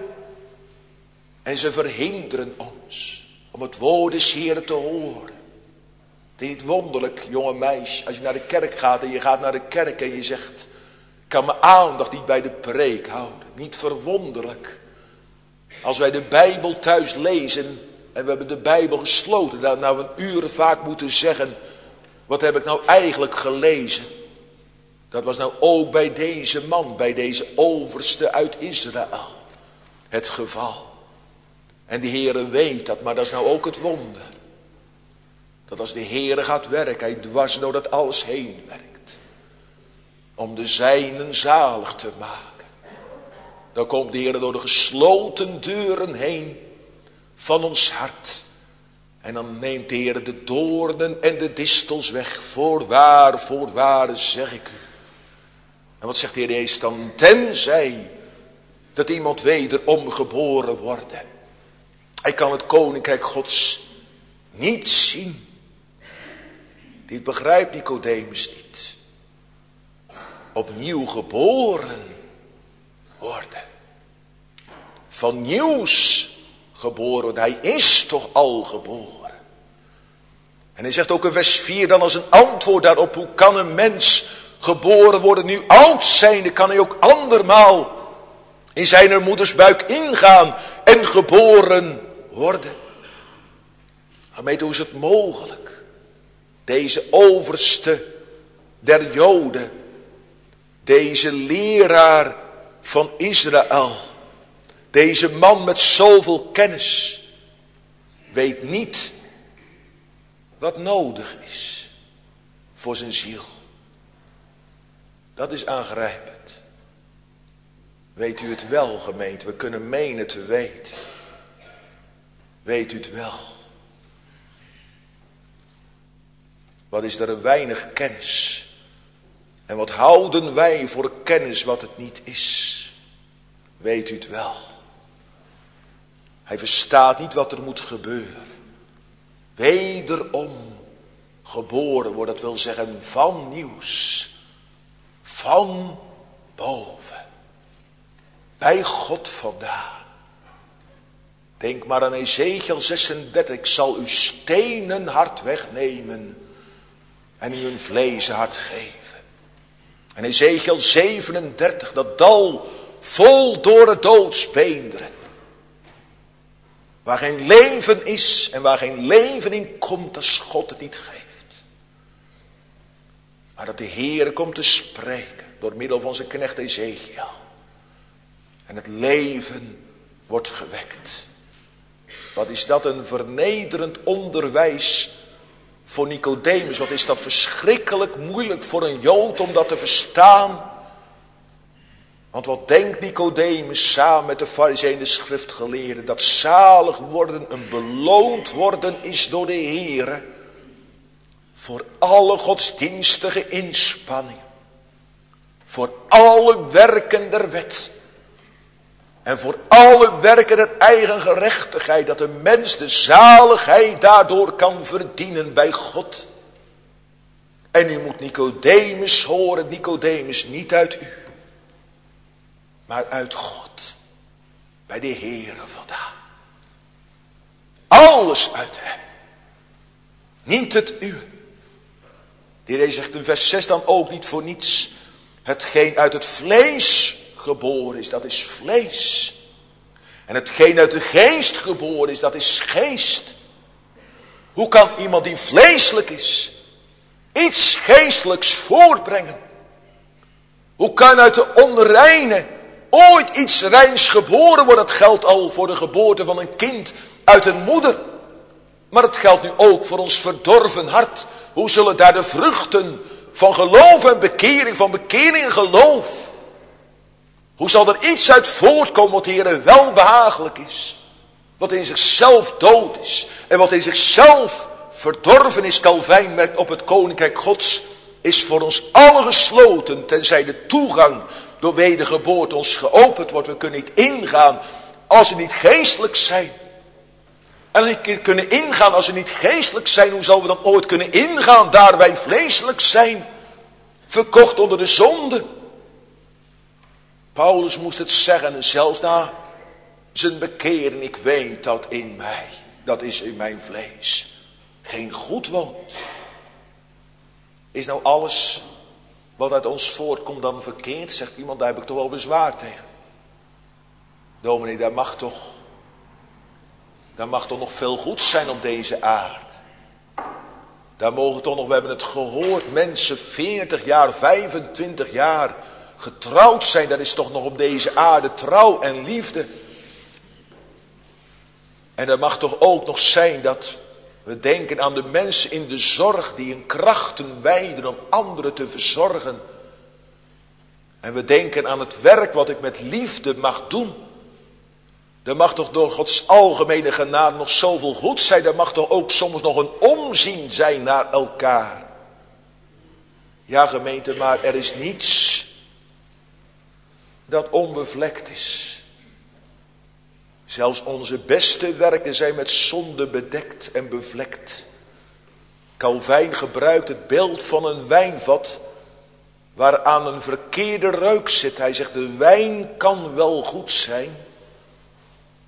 En ze verhinderen ons om het woord des Heeren te horen. Het is niet wonderlijk, jonge meisje, als je naar de kerk gaat en je gaat naar de kerk en je zegt, ik kan mijn aandacht niet bij de preek houden. Niet verwonderlijk. Als wij de Bijbel thuis lezen en we hebben de Bijbel gesloten, dan nou een uur vaak moeten zeggen, wat heb ik nou eigenlijk gelezen? Dat was nou ook bij deze man, bij deze overste uit Israël, het geval. En de Heere weet dat, maar dat is nou ook het wonder. Dat als de Heere gaat werken, hij dwars door dat alles heen werkt. Om de zijnen zalig te maken. Dan komt de Heer door de gesloten deuren heen van ons hart. En dan neemt de Heer de doornen en de distels weg. Voorwaar, voorwaar zeg ik u. En wat zegt de Heer Jezus dan? Tenzij dat iemand wederom geboren wordt. Hij kan het koninkrijk Gods niet zien. Dit begrijpt Nicodemus niet. Opnieuw geboren worden. Van nieuws geboren wordt. Hij is toch al geboren. En hij zegt ook in vers vier dan als een antwoord daarop. Hoe kan een mens geboren worden nu oud zijnde? Kan hij ook andermaal in zijn moeders buik ingaan en geboren worden? Gemeente, hoe is het mogelijk? Deze overste der Joden, deze leraar van Israël, deze man met zoveel kennis, weet niet wat nodig is voor zijn ziel. Dat is aangrijpend. Weet u het wel, gemeente? We kunnen menen te weten. Weet u het wel? Wat is er een weinig kennis? En wat houden wij voor kennis wat het niet is? Weet u het wel? Hij verstaat niet wat er moet gebeuren. Wederom geboren wordt, dat wil zeggen van nieuws. Van boven. Bij God vandaan. Denk maar aan Ezekiel zesendertig. Ik zal uw stenen hart wegnemen en u een vlees hart geven. En Ezekiel zevenendertig, dat dal vol door het doodsbeenderen. Waar geen leven is en waar geen leven in komt als God het niet geeft. Maar dat de Heere komt te spreken door middel van zijn knecht Ezekiel. En het leven wordt gewekt. Wat is dat een vernederend onderwijs voor Nicodemus. Wat is dat verschrikkelijk moeilijk voor een Jood om dat te verstaan. Want wat denkt Nicodemus samen met de Farizeeën en de schriftgeleerden? Dat zalig worden, een beloond worden is door de Heere. Voor alle godsdienstige inspanningen. Voor alle werken der wet. En voor alle werken der eigen gerechtigheid. Dat een mens de zaligheid daardoor kan verdienen bij God. En u moet Nicodemus horen. Nicodemus niet uit u. Maar uit God. Bij de Heere vandaan. Alles uit hem. Niet het uwe. De Heer zegt in vers zes dan ook niet voor niets. Hetgeen uit het vlees geboren is, dat is vlees. En hetgeen uit de geest geboren is, dat is geest. Hoe kan iemand die vleeselijk is, iets geestelijks voortbrengen? Hoe kan uit de onreine ooit iets reins geboren worden? Dat geldt al voor de geboorte van een kind uit een moeder. Maar het geldt nu ook voor ons verdorven hart. Hoe zullen daar de vruchten van geloof en bekering, van bekering en geloof, hoe zal er iets uit voortkomen wat de Heer welbehagelijk is? Wat in zichzelf dood is. En wat in zichzelf verdorven is. Calvijn merkt op het koninkrijk Gods is voor ons allen gesloten. Tenzij de toegang door wedergeboorte ons geopend wordt. We kunnen niet ingaan als we niet geestelijk zijn. En we kunnen ingaan als we niet geestelijk zijn. Hoe zouden we dan ooit kunnen ingaan daar wij vleeselijk zijn? Verkocht onder de zonde. Paulus moest het zeggen en zelfs na zijn bekering. Ik weet dat in mij, dat is in mijn vlees, geen goed woont. Is nou alles wat uit ons voortkomt dan verkeerd? Zegt iemand, daar heb ik toch wel bezwaar tegen. Dominee, daar mag toch, daar mag toch nog veel goed zijn op deze aarde. Daar mogen toch nog, we hebben het gehoord, mensen veertig jaar, vijfentwintig jaar getrouwd zijn. Dat is toch nog op deze aarde trouw en liefde. En er mag toch ook nog zijn dat we denken aan de mensen in de zorg die hun krachten wijden om anderen te verzorgen. En we denken aan het werk wat ik met liefde mag doen. Er mag toch door Gods algemene genade nog zoveel goed zijn. Er mag toch ook soms nog een omzien zijn naar elkaar. Ja, gemeente, maar er is niets dat onbevlekt is. Zelfs onze beste werken zijn met zonde bedekt en bevlekt. Calvijn gebruikt het beeld van een wijnvat waaraan een verkeerde reuk zit. Hij zegt, de wijn kan wel goed zijn,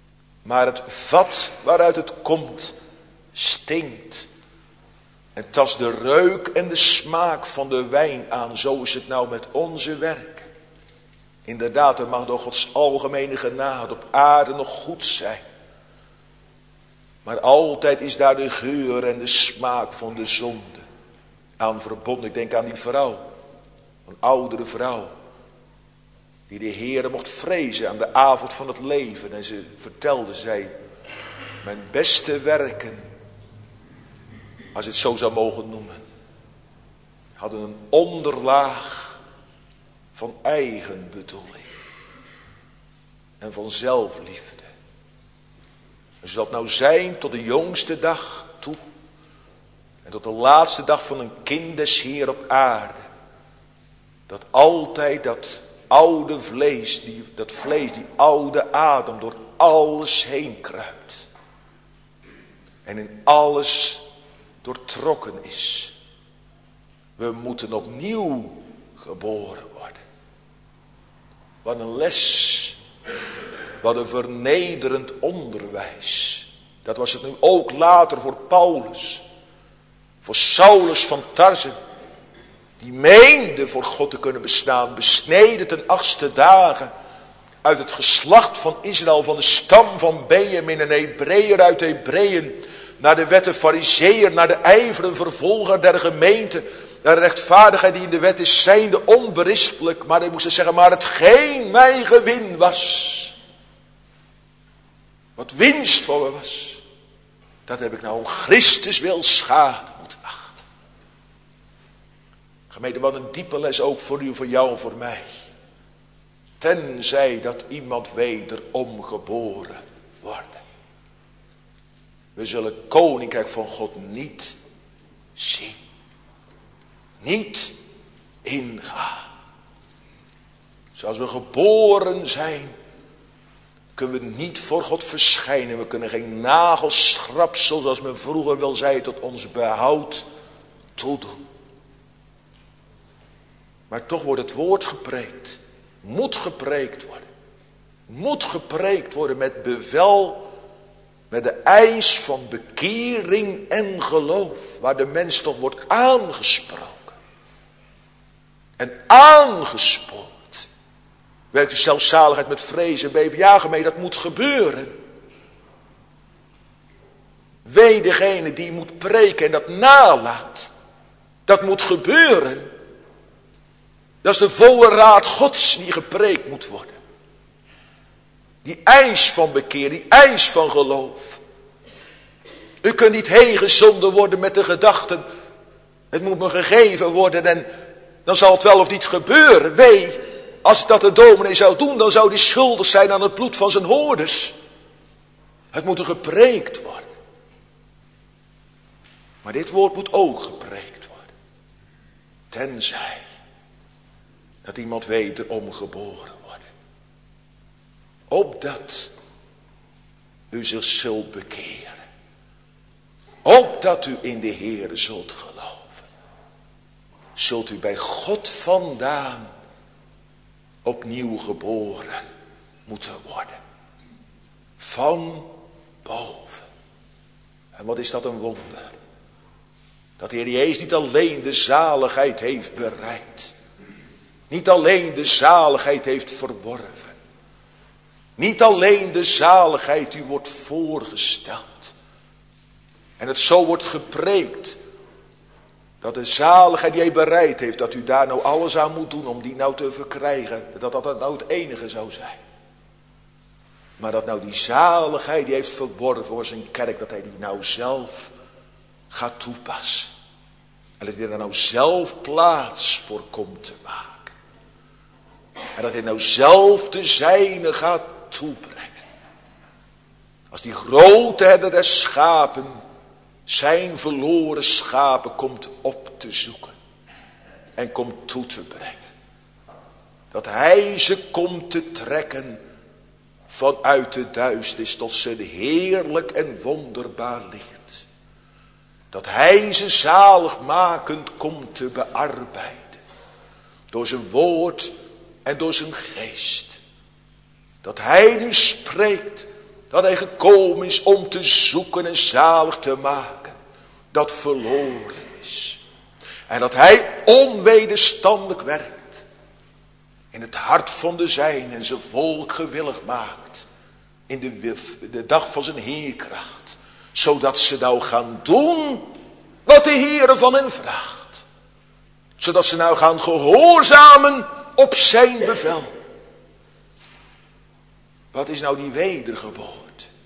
Maar het vat waaruit het komt, stinkt. En tast de reuk en de smaak van de wijn aan. Zo is het nou met onze werk. Inderdaad, er mag door Gods algemene genade op aarde nog goed zijn. Maar altijd is daar de geur en de smaak van de zonde aan verbonden. Ik denk aan die vrouw, een oudere vrouw, die de Heere mocht vrezen aan de avond van het leven. En ze vertelde, zij, mijn beste werken, als je het zo zou mogen noemen, hadden een onderlaag van eigenbedoeling en van zelfliefde. En zou dat nou zijn tot de jongste dag toe en tot de laatste dag van een kind des Heer op aarde, dat altijd dat oude vlees, die, dat vlees, die oude Adam door alles heen kruipt en in alles doortrokken is. We moeten opnieuw geboren worden. Wat een les. Wat een vernederend onderwijs. Dat was het nu ook later voor Paulus. Voor Saulus van Tarsen. Die meende voor God te kunnen bestaan. Besneden ten achtste dagen. Uit het geslacht van Israël. Van de stam van Benjamin. Een Hebreeër uit Hebreeën. Naar de wette Farizeeër. Naar de ijveren vervolger der gemeente. Naar de rechtvaardigheid die in de wet is. Zijnde onberispelijk. Maar hij moest zeggen. Maar hetgeen mij gewin was. Wat winst voor me was. Dat heb ik nou om Christus wil schade moeten achten. Gemeente, wat een diepe les ook voor u, voor jou en voor mij. Tenzij dat iemand wederom geboren wordt. We zullen het koninkrijk van God niet zien. Niet ingaan. Zoals we geboren zijn, kunnen we niet voor God verschijnen. We kunnen geen nagelschrapsel, zoals men vroeger wel zei, tot ons behoud toedoen. Maar toch wordt het woord gepreekt. Moet gepreekt worden. Moet gepreekt worden met bevel, met de eis van bekering en geloof. Waar de mens toch wordt aangesproken. En aangespoord. Werkt u zelfzaligheid met vrees en beven? Ja, gemeente, dat moet gebeuren. Wee degene die moet preken en dat nalaat. Dat moet gebeuren. Dat is de volle raad Gods die gepreekt moet worden. Die eis van bekeer, die eis van geloof. U kunt niet heen gezonden worden met de gedachten, het moet me gegeven worden en dan zal het wel of niet gebeuren. Wee, als dat de dominee zou doen, dan zou hij schuldig zijn aan het bloed van zijn hoorders. Het moet er gepreekt worden. Maar dit woord moet ook gepreekt worden. Tenzij dat iemand wederom geboren wordt. Opdat u zich zult bekeren. Opdat u in de Heere zult geloven. Zult u bij God vandaan opnieuw geboren moeten worden. Van boven. En wat is dat een wonder. Dat de Heer Jezus niet alleen de zaligheid heeft bereid. Niet alleen de zaligheid heeft verworven. Niet alleen de zaligheid u wordt voorgesteld. En het zo wordt gepreekt. Dat de zaligheid die hij bereid heeft. Dat u daar nou alles aan moet doen om die nou te verkrijgen. Dat dat nou het enige zou zijn. Maar dat nou die zaligheid die heeft verworven voor zijn kerk. Dat hij die nou zelf gaat toepassen. En dat hij er nou zelf plaats voor komt te maken. En dat hij nou zelf de zijne gaat toebrengen. Als die grote herder der schapen zijn verloren schapen komt op te zoeken. En komt toe te brengen. Dat hij ze komt te trekken vanuit de duisternis tot zijn heerlijk en wonderbaar licht. Dat hij ze zaligmakend komt te bearbeiden. Door zijn woord en door zijn geest. Dat hij nu spreekt Dat hij gekomen is om te zoeken en zalig te maken. Dat verloren is. En dat hij onwederstandelijk werkt. In het hart van de zijnen en zijn volk gewillig maakt. In de, de dag van zijn heerkracht. Zodat ze nou gaan doen wat de Heere van hen vraagt. Zodat ze nou gaan gehoorzamen op zijn bevel. Wat is nou die wedergeboorte?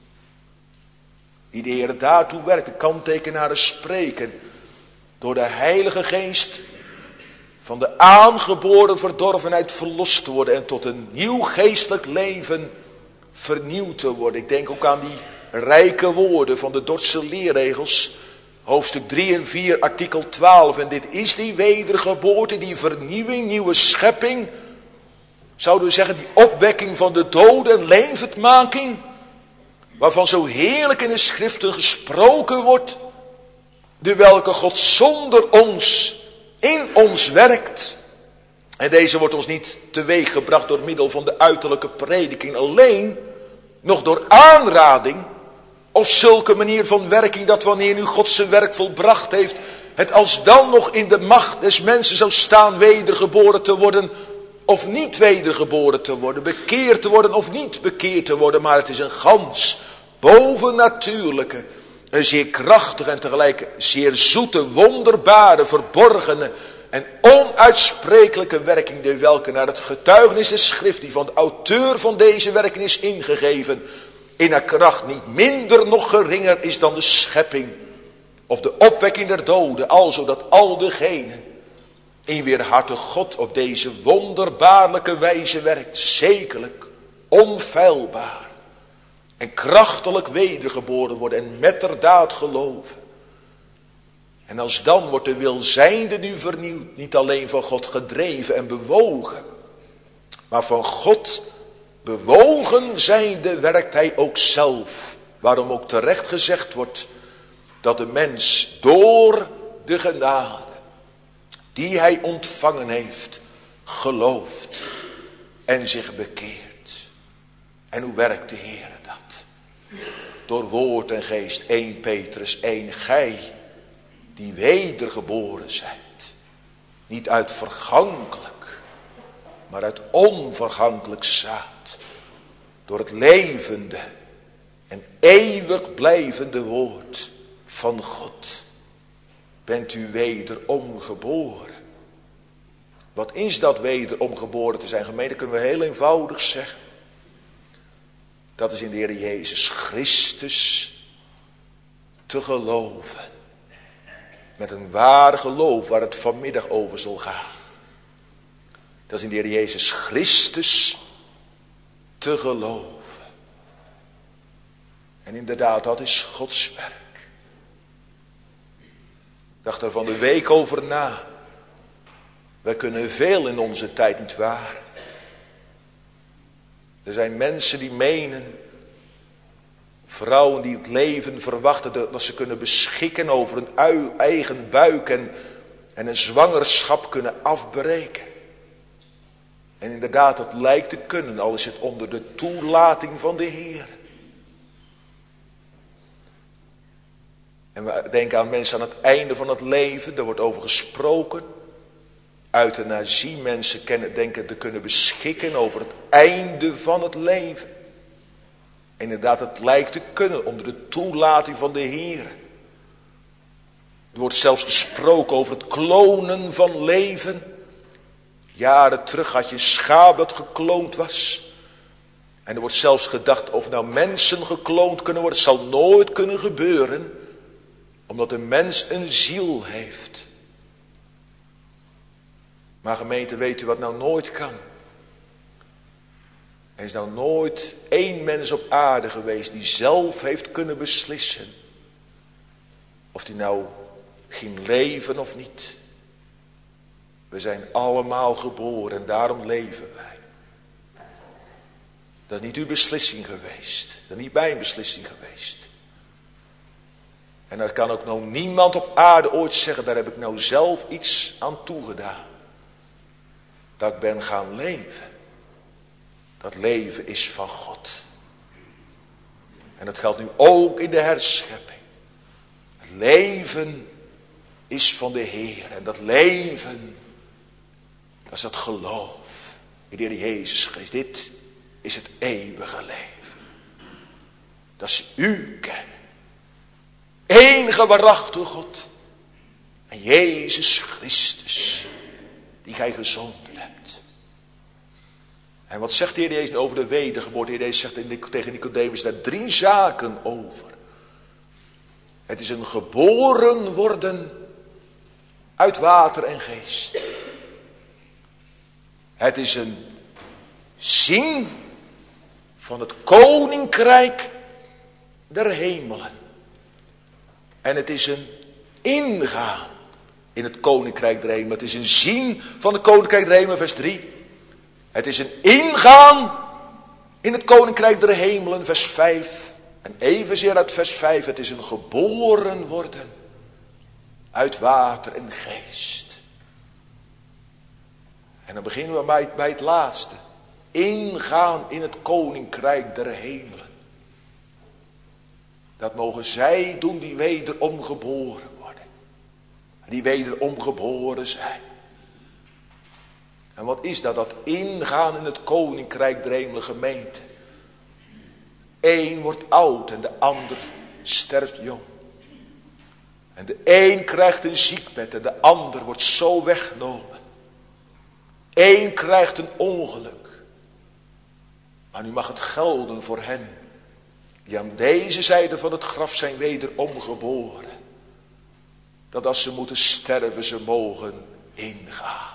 Die de Heer daartoe werkt, de kanttekenaren spreken. Door de Heilige Geest van de aangeboren verdorvenheid verlost te worden. En tot een nieuw geestelijk leven vernieuwd te worden. Ik denk ook aan die rijke woorden van de Dordtse leerregels. Hoofdstuk drie en vier, artikel twaalf. En dit is die wedergeboorte, die vernieuwing, nieuwe schepping. Zouden we zeggen, die opwekking van de doden en levendmaking. Waarvan zo heerlijk in de schriften gesproken wordt. De welke God zonder ons, in ons werkt. En deze wordt ons niet teweeg gebracht door middel van de uiterlijke prediking alleen. Nog door aanrading. Of zulke manier van werking dat wanneer nu God zijn werk volbracht heeft. Het alsdan nog in de macht des mensen zou staan wedergeboren te worden. Of niet wedergeboren te worden. Bekeerd te worden of niet bekeerd te worden. Maar het is een gans bovennatuurlijke. Een zeer krachtige en tegelijk zeer zoete, wonderbare, verborgene en onuitsprekelijke werking. De welke naar het getuigenis des schrift die van de auteur van deze werking is ingegeven. In haar kracht niet minder nog geringer is dan de schepping. Of de opwekking der doden. Alzo dat al degenen in wie harte God op deze wonderbaarlijke wijze werkt. Zekerlijk, onfeilbaar. En krachtelijk wedergeboren worden en metterdaad geloven. En als dan wordt de wilzijnde nu vernieuwd. Niet alleen van God gedreven en bewogen. Maar van God bewogen zijnde werkt hij ook zelf. Waarom ook terecht gezegd wordt. Dat de mens door de genade. Die hij ontvangen heeft. Gelooft. En zich bekeert. En hoe werkt de Heer dat? Door woord en geest. één Petrus één. Gij die wedergeboren zijt. Niet uit vergankelijk. Maar uit onvergankelijk zaad. Door het levende. En eeuwig blijvende woord van God. Bent u wederom geboren. Wat is dat wederom geboren te zijn? Gemeente, kunnen we heel eenvoudig zeggen. Dat is in de Heer Jezus Christus te geloven. Met een waar geloof waar het vanmiddag over zal gaan. Dat is in de Heer Jezus Christus te geloven. En inderdaad, dat is Gods werk. Ik dacht er van de week over na. Wij kunnen veel in onze tijd, niet waar? Er zijn mensen die menen, vrouwen die het leven verwachten, dat ze kunnen beschikken over een eigen buik en, en een zwangerschap kunnen afbreken. En inderdaad, dat lijkt te kunnen, al is het onder de toelating van de Heer. En we denken aan mensen aan het einde van het leven, daar wordt over gesproken. Euthanasie, mensen kennen, denken te kunnen beschikken over het einde van het leven. Inderdaad, het lijkt te kunnen onder de toelating van de Heer. Er wordt zelfs gesproken over het klonen van leven. Jaren terug had je een schaap dat gekloond was. En er wordt zelfs gedacht of nou mensen gekloond kunnen worden. Het zal nooit kunnen gebeuren. Omdat een mens een ziel heeft. Maar gemeente, weet u wat nou nooit kan? Er is nou nooit één mens op aarde geweest die zelf heeft kunnen beslissen. Of die nou ging leven of niet. We zijn allemaal geboren en daarom leven wij. Dat is niet uw beslissing geweest. Dat is niet mijn beslissing geweest. En daar kan ook nou niemand op aarde ooit zeggen, daar heb ik nou zelf iets aan toegedaan. Dat ik ben gaan leven. Dat leven is van God. En dat geldt nu ook in de herschepping. Het leven is van de Heer. En dat leven, dat is dat geloof in de Heer Jezus Christus. Dit is het eeuwige leven. Dat is u kennen. Enige waarachtige God. En Jezus Christus, die gij gezonden hebt. En wat zegt de Heer Jezus over de wedergeboorte? De Heer Jezus zegt tegen Nicodemus daar drie zaken over. Het is een geboren worden uit water en geest. Het is een zien van het koninkrijk der hemelen. En het is een ingaan in het koninkrijk der hemelen. Het is een zien van het koninkrijk der hemelen, vers drie. Het is een ingaan in het koninkrijk der hemelen, vers vijf. En evenzeer uit vers vijf, het is een geboren worden uit water en geest. En dan beginnen we bij, bij het laatste. Ingaan in het koninkrijk der hemelen. Dat mogen zij doen die wederom geboren worden. Die wederom geboren zijn. En wat is dat? Dat ingaan in het koninkrijk der hemelen, gemeente. Eén wordt oud en de ander sterft jong. En de een krijgt een ziekbed en de ander wordt zo weggenomen. Eén krijgt een ongeluk. Maar nu mag het gelden voor hen die aan deze zijde van het graf zijn wederom geboren. Dat als ze moeten sterven, ze mogen ingaan.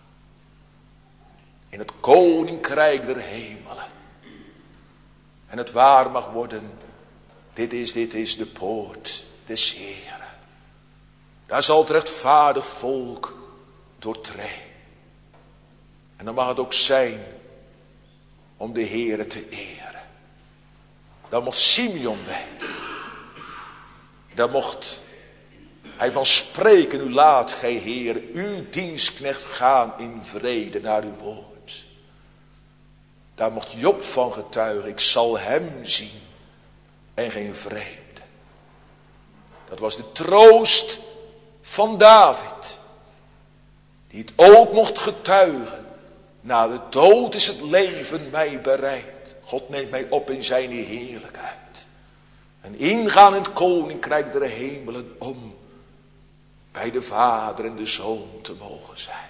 In het koninkrijk der hemelen. En het waar mag worden. Dit is, dit is de poort des Heeren. Daar zal het rechtvaardig volk doortreden. En dan mag het ook zijn om de Heere te eren. Dan mocht Simeon weten. Dan mocht hij van spreken, u laat gij Heer, uw dienstknecht gaan in vrede naar uw woord. Daar mocht Job van getuigen, ik zal hem zien en geen vreemde. Dat was de troost van David, die het ook mocht getuigen. Na de dood is het leven mij bereid. God neemt mij op in zijn heerlijkheid. En ingaan in het koninkrijk der hemelen om bij de Vader en de Zoon te mogen zijn.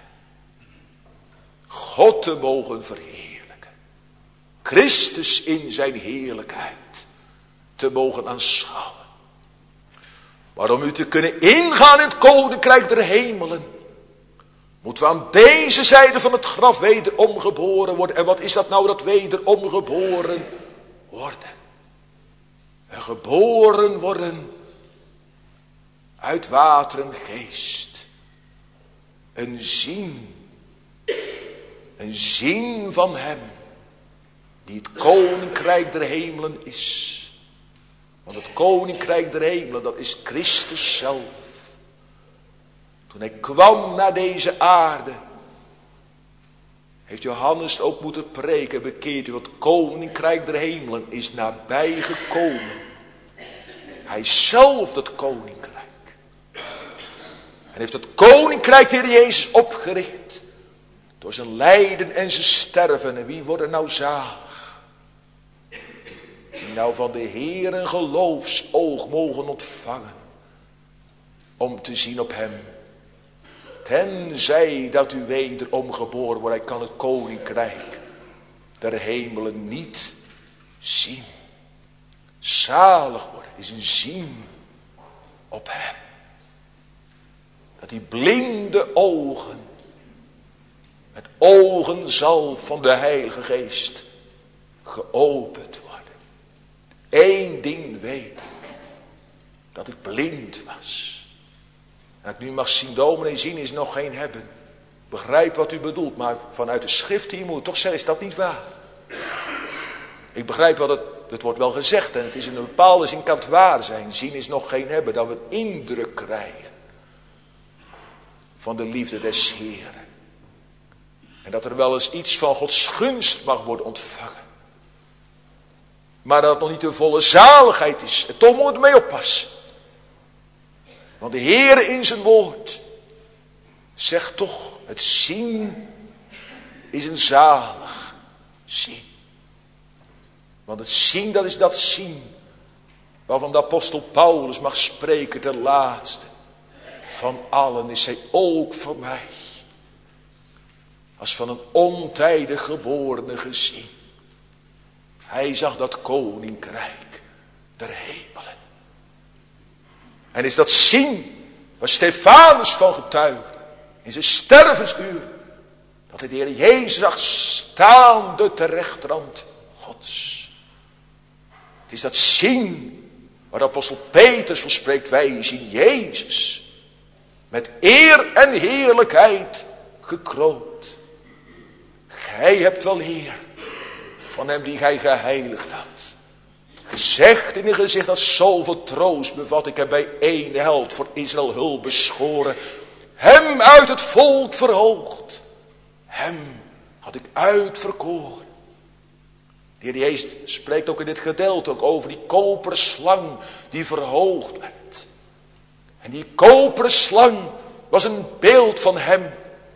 God te mogen verheerlijken. Christus in zijn heerlijkheid te mogen aanschouwen. Maar om u te kunnen ingaan in het koninkrijk der hemelen, moeten we aan deze zijde van het graf wederom geboren worden. En wat is dat nou, dat wederom geboren worden? En geboren worden uit water en geest. Een zien. Een zien van hem die het koninkrijk der hemelen is. Want het koninkrijk der hemelen, dat is Christus zelf. Toen hij kwam naar deze aarde, heeft Johannes ook moeten preken. Bekeert u, het koninkrijk der hemelen is nabij gekomen. Hij zelf dat koninkrijk. En heeft het koninkrijk de Heer Jezus opgericht. Door zijn lijden en zijn sterven. En wie worden nou zalig? Die nou van de Heer een geloofsoog mogen ontvangen. Om te zien op hem. Tenzij dat u wederom geboren wordt. Hij kan het koninkrijk der hemelen niet zien. Zalig worden is een zien op hem. Dat die blinde ogen met ogenzalf van de Heilige Geest geopend worden. Eén ding weet ik. Dat ik blind was. En ik nu mag zien, dominee, zien is nog geen hebben. Begrijp wat u bedoelt, maar vanuit de schrift hier moet ik toch zeggen, is dat niet waar? Ik begrijp wel dat, het wordt wel gezegd en het is in een bepaalde zin kan het waar zijn. Zien is nog geen hebben, dat we een indruk krijgen van de liefde des Heeren. En dat er wel eens iets van Gods gunst mag worden ontvangen. Maar dat het nog niet de volle zaligheid is. En toch moet je mee oppassen. Want de Heer in zijn woord zegt toch, het zien is een zalig zien. Want het zien, dat is dat zien waarvan de apostel Paulus mag spreken ten laatste. Van allen is hij ook voor mij als van een ontijdig geborene gezien. Hij zag dat koninkrijk der hemelen. En is dat zien waar Stefanus van getuigde in zijn stervensuur, dat hij de Heer Jezus zag staande ter rechterhand Gods. Het is dat zien waar de apostel Petrus van spreekt, wij zien Jezus met eer en heerlijkheid gekroond. Gij hebt wel eer van hem die gij geheiligd had. Gezegd in een gezicht dat zoveel troost bevat. Ik heb bij één held voor Israël hulp beschoren. Hem uit het volk verhoogd. Hem had ik uitverkoren. De Heer Jezus spreekt ook in dit gedeelte ook over die koperen slang die verhoogd werd. En die koperen slang was een beeld van hem.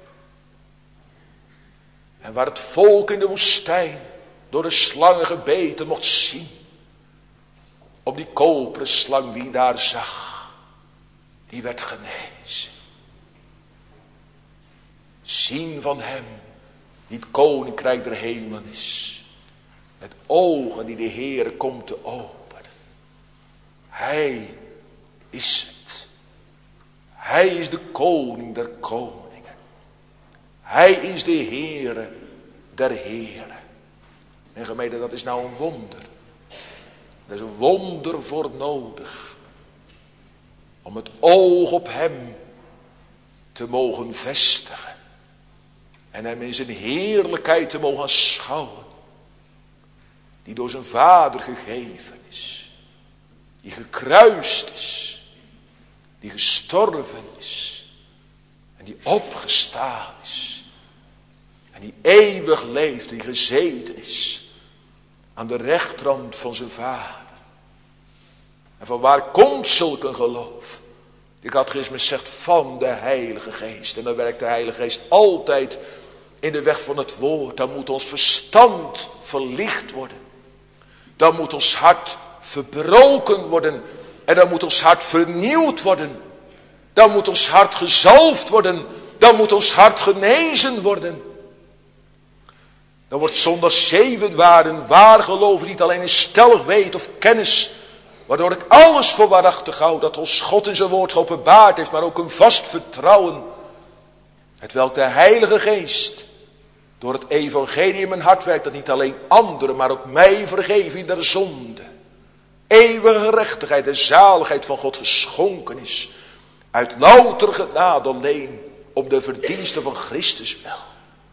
En waar het volk in de woestijn door de slangen gebeten mocht zien. Op die koperen slang wie daar zag, die werd genezen. Zien van hem die het koninkrijk der hemelen is. Met ogen die de Heere komt te openen. Hij is het. Hij is de koning der koningen. Hij is de Heere der heren. En gemeente, dat is nou een wonder. Er is een wonder voor nodig. Om het oog op hem te mogen vestigen. En hem in zijn heerlijkheid te mogen schouwen. Die door zijn vader gegeven is. Die gekruist is. Die gestorven is. En die opgestaan is. En die eeuwig leeft. Die gezeten is. Aan de rechterhand van zijn vader. En van waar komt zulk een geloof? De catechismus zegt van de Heilige Geest. En dan werkt de Heilige Geest altijd in de weg van het woord. Dan moet ons verstand verlicht worden. Dan moet ons hart verbroken worden. En dan moet ons hart vernieuwd worden. Dan moet ons hart gezalfd worden. Dan moet ons hart genezen worden. Dan wordt zondag zeven waar een waar geloof niet alleen een stellig weet of kennis. Waardoor ik alles voor waarachtig hou. Dat ons God in zijn woord geopenbaard heeft. Maar ook een vast vertrouwen. Hetwelk de Heilige Geest door het evangelie in mijn hart werkt. Dat niet alleen anderen maar ook mij vergeving der zonde. Eeuwige gerechtigheid en zaligheid van God geschonken is. Uit louter genade alleen. Om de verdiensten van Christus wel.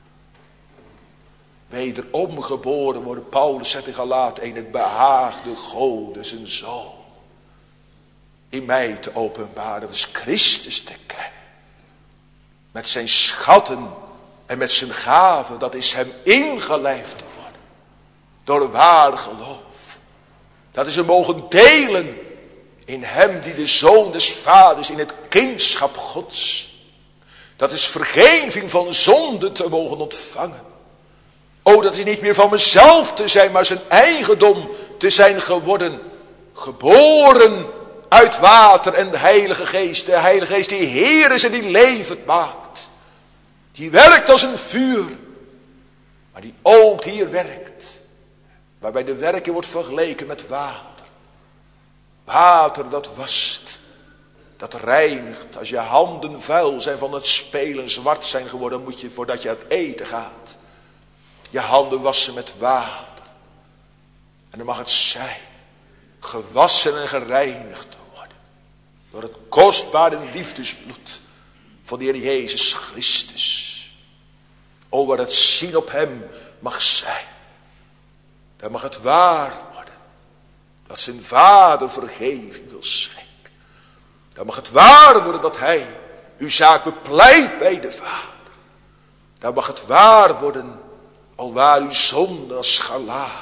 Wederom geboren worden. Paulus zegt in Galaten één. Het behaagde God zijn zoon in mij te openbaren. Dat is Christus te kennen. Met zijn schatten en met zijn gaven. Dat is hem ingelijfd te worden. Door waar geloof. Dat is hem mogen delen in hem die de zoon des vaders. In het kindschap Gods. Dat is vergeving van zonde te mogen ontvangen. Oh, dat is niet meer van mezelf te zijn, maar zijn eigendom te zijn geworden. Geboren uit water en de Heilige Geest. De Heilige Geest die Heer is en die levend maakt. Die werkt als een vuur. Maar die ook hier werkt. Waarbij de werking wordt vergeleken met water. Water dat wast. Dat reinigt. Als je handen vuil zijn van het spelen, zwart zijn geworden, moet je voordat je aan het eten gaat. Je handen wassen met water. En dan mag het zijn. Gewassen en gereinigd te worden. Door het kostbare liefdesbloed van de Heer Jezus Christus. O, waar het zien op hem mag zijn. Dan mag het waar worden. Dat zijn vader vergeving wil schenken. Dan mag het waar worden dat hij uw zaak bepleit bij de vader. Dan mag het waar worden. Alwaar uw zonde als scharlaken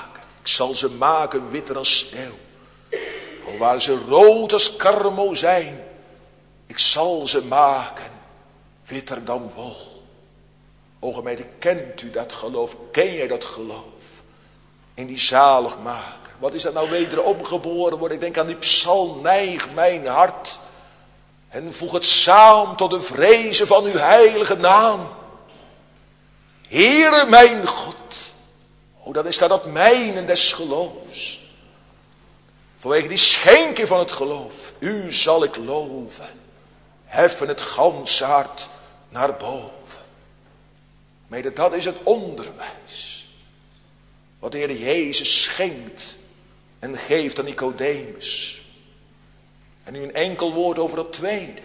Ik zal ze maken witter dan sneeuw. Al waar ze rood als karmo zijn. Ik zal ze maken witter dan wol. O gemeente, kent u dat geloof? Ken jij dat geloof? In die zaligmaker. Wat is dat nou wederom geboren worden? Ik denk aan die psalm. Neig mijn hart. En voeg het samen tot de vrezen van uw heilige naam. Heere mijn God. O, dan is dat dat mijnen des geloofs. Vanwege die schenking van het geloof. U zal ik loven. Heffen het ganse hart naar boven. Mede dat is het onderwijs. Wat de Heer Jezus schenkt. En geeft aan Nicodemus. En nu een enkel woord over het tweede.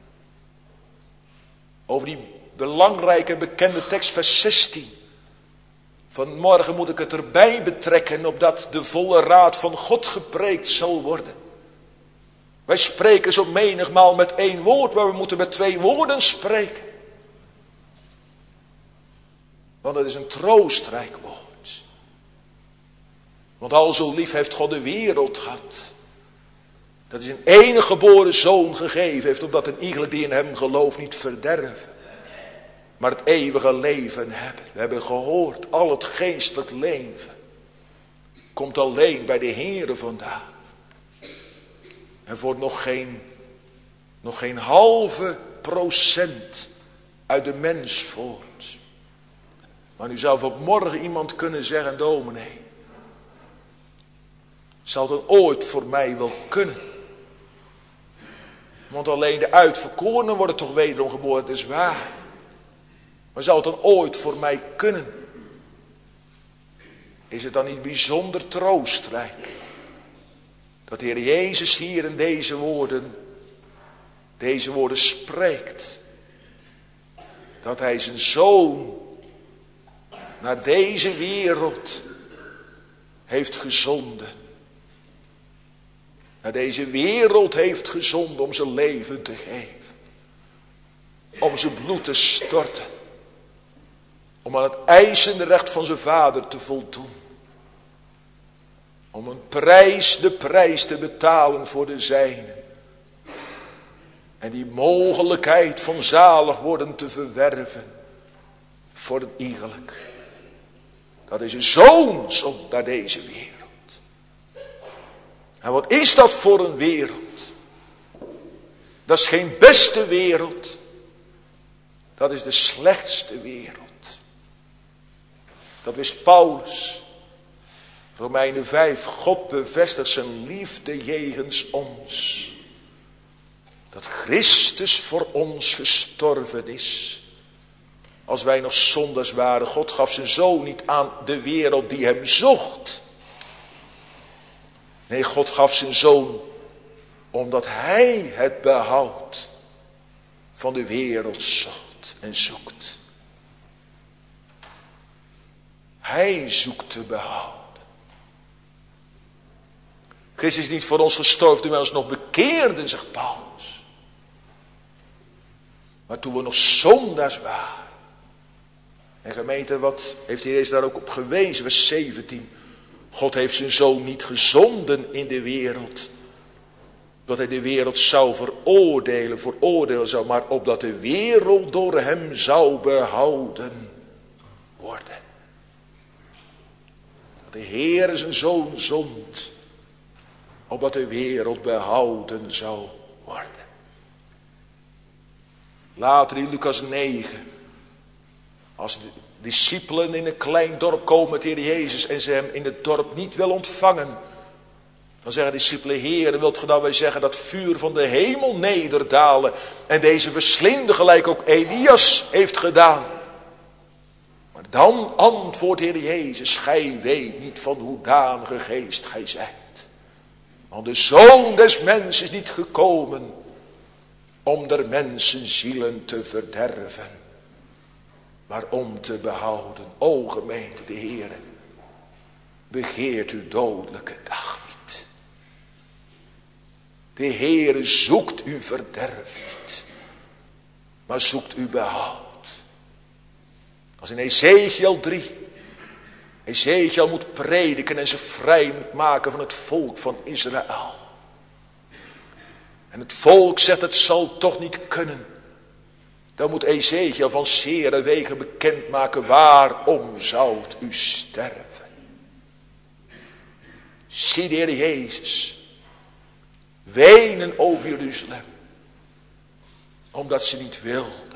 Over die belangrijke bekende tekst vers zestien. Vanmorgen moet ik het erbij betrekken, opdat de volle raad van God gepreekt zal worden. Wij spreken zo menigmaal met één woord, maar we moeten met twee woorden spreken. Want het is een troostrijk woord. Want al zo lief heeft God de wereld gehad, dat hij zijn enige geboren zoon gegeven heeft, opdat een iegelijk die in hem gelooft niet verderven, maar het eeuwige leven hebben. We hebben gehoord, al het geestelijk leven komt alleen bij de Heere vandaan. En voor nog geen, nog geen halve procent uit de mens voort. Maar nu zou op morgen iemand kunnen zeggen, dominee, zal het dan ooit voor mij wel kunnen? Want alleen de uitverkorenen worden toch wederom geboren, dat is waar. Maar zou het dan ooit voor mij kunnen? Is het dan niet bijzonder troostrijk dat de Heer Jezus hier in deze woorden, deze woorden spreekt. Dat hij zijn zoon naar deze wereld heeft gezonden. Naar deze wereld heeft gezonden om zijn leven te geven. Om zijn bloed te storten. Om aan het eisende recht van zijn vader te voldoen. Om een prijs, de prijs te betalen voor de zijnen. En die mogelijkheid van zalig worden te verwerven. Voor een iegelijk. Dat is een zoon zond naar deze wereld. En wat is dat voor een wereld? Dat is geen beste wereld. Dat is de slechtste wereld. Dat wist Paulus. Romeinen vijf. God bevestigt zijn liefde jegens ons. Dat Christus voor ons gestorven is. Als wij nog zondaars waren. God gaf zijn zoon niet aan de wereld die hem zocht. Nee, God gaf zijn zoon omdat hij het behoud van de wereld zocht en zoekt. Hij zoekt te behouden. Christus is niet voor ons gestorven toen wij ons nog bekeerden, zegt Paulus. Maar toen we nog zondaars waren. En gemeente, wat heeft hij daar ook op gewezen, vers zeventien. God heeft zijn zoon niet gezonden in de wereld. Dat hij de wereld zou veroordelen, veroordelen zou. Maar opdat de wereld door hem zou behouden worden. Dat de Heer zijn zoon zond. Opdat de wereld behouden zou worden. Later in Lucas negen. Als de discipelen in een klein dorp komen met de Heer Jezus en ze hem in het dorp niet willen ontvangen. Dan zeggen de discipelen, Heer, wilt ge dat wij zeggen dat vuur van de hemel nederdalen en deze verslinden gelijk ook Elias heeft gedaan. Maar dan antwoordt de Heer Jezus, gij weet niet van hoedanige geest gij zijt. Want de Zoon des Mensen is niet gekomen om der mensen zielen te verderven. Maar om te behouden. O gemeente, de Heere, begeert uw dodelijke dag niet. De Heere zoekt uw verderf niet. Maar zoekt uw behoud. Als in Ezekiel drie. Ezekiel moet prediken en ze vrij moet maken van het volk van Israël. En het volk zegt het zal toch niet kunnen. Dan moet Ezekiel van zere wegen bekendmaken, waarom zou u sterven? Zie de Heer Jezus wenen over Jeruzalem, omdat ze niet wilden.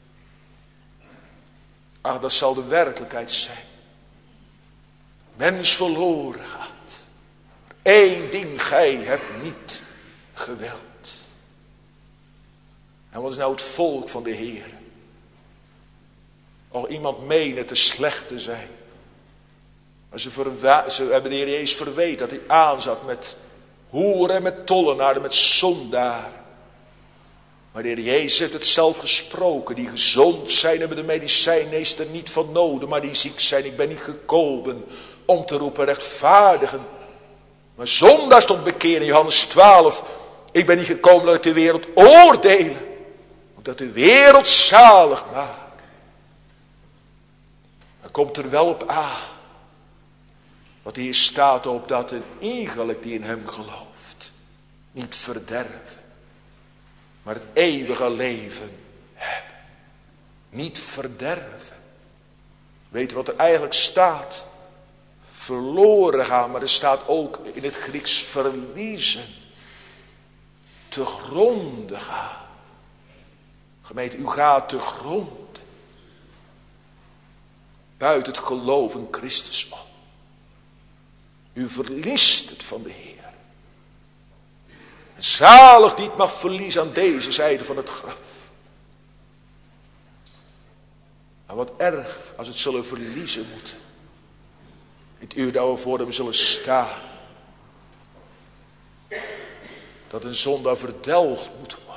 Ach, dat zal de werkelijkheid zijn. Mens verloren gaat. Eén ding gij hebt niet gewild. En wat is nou het volk van de Heer? Al iemand menen te slecht te zijn. Maar ze, verwa- ze hebben de Heer Jezus verweten dat hij aanzat met hoeren en met tollenaren, met zondaren. Maar de Heer Jezus heeft het zelf gesproken. Die gezond zijn hebben de medicijnmeester niet van nodig. Maar die ziek zijn, ik ben niet gekomen om te roepen rechtvaardigen. Maar zondaars stond bekeren in Johannes twaalf. Ik ben niet gekomen dat ik de wereld oordelen. Dat de wereld zalig maakt. Dan komt er wel op aan. Want hier staat op dat een iegelijk die in hem gelooft. Niet verderven. Maar het eeuwige leven hebben. Niet verderven. Weet je wat er eigenlijk staat? Verloren gaan. Maar er staat ook in het Grieks verliezen. Te gronde gaan. Gemeente, u gaat te grond. Buiten het geloof in Christus om. U verliest het van de Heer. En zalig die het mag verliezen aan deze zijde van het graf. Maar wat erg als het zullen verliezen moeten. Het uur dat we voor hem zullen staan. Dat een zondaar verdelgd moet worden.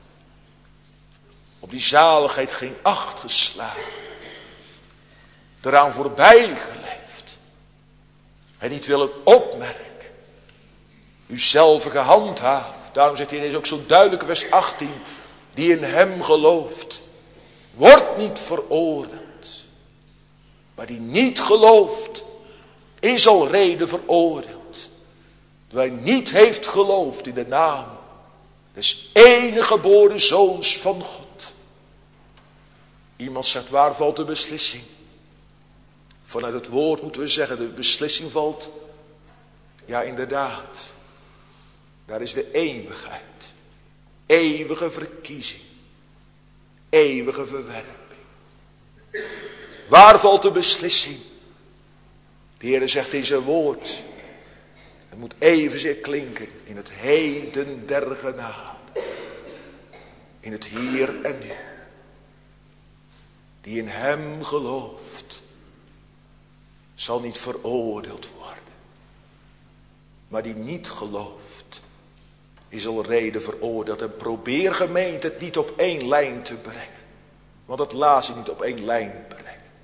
Op die zaligheid geen acht geslagen. Eraan voorbij geleefd. En niet willen opmerken. Uzelf gehandhaafd. Daarom zegt hij, is ook zo duidelijk vers achttien. Die in hem gelooft. Wordt niet veroordeeld. Maar die niet gelooft. Is al reden veroordeeld. Dat hij niet heeft geloofd in de naam. Des enige geboren zoons van God. Iemand zegt, waar valt de beslissing? Vanuit het woord moeten we zeggen, de beslissing valt. Ja, inderdaad. Daar is de eeuwigheid. Eeuwige verkiezing. Eeuwige verwerping. Waar valt de beslissing? De Heer zegt in zijn woord. Het moet evenzeer klinken in het heden der genade. In het hier en nu. Die in hem gelooft. Zal niet veroordeeld worden. Maar die niet gelooft. Is al reden veroordeeld. En probeer gemeente het niet op één lijn te brengen. Want dat laat ze niet op één lijn brengen.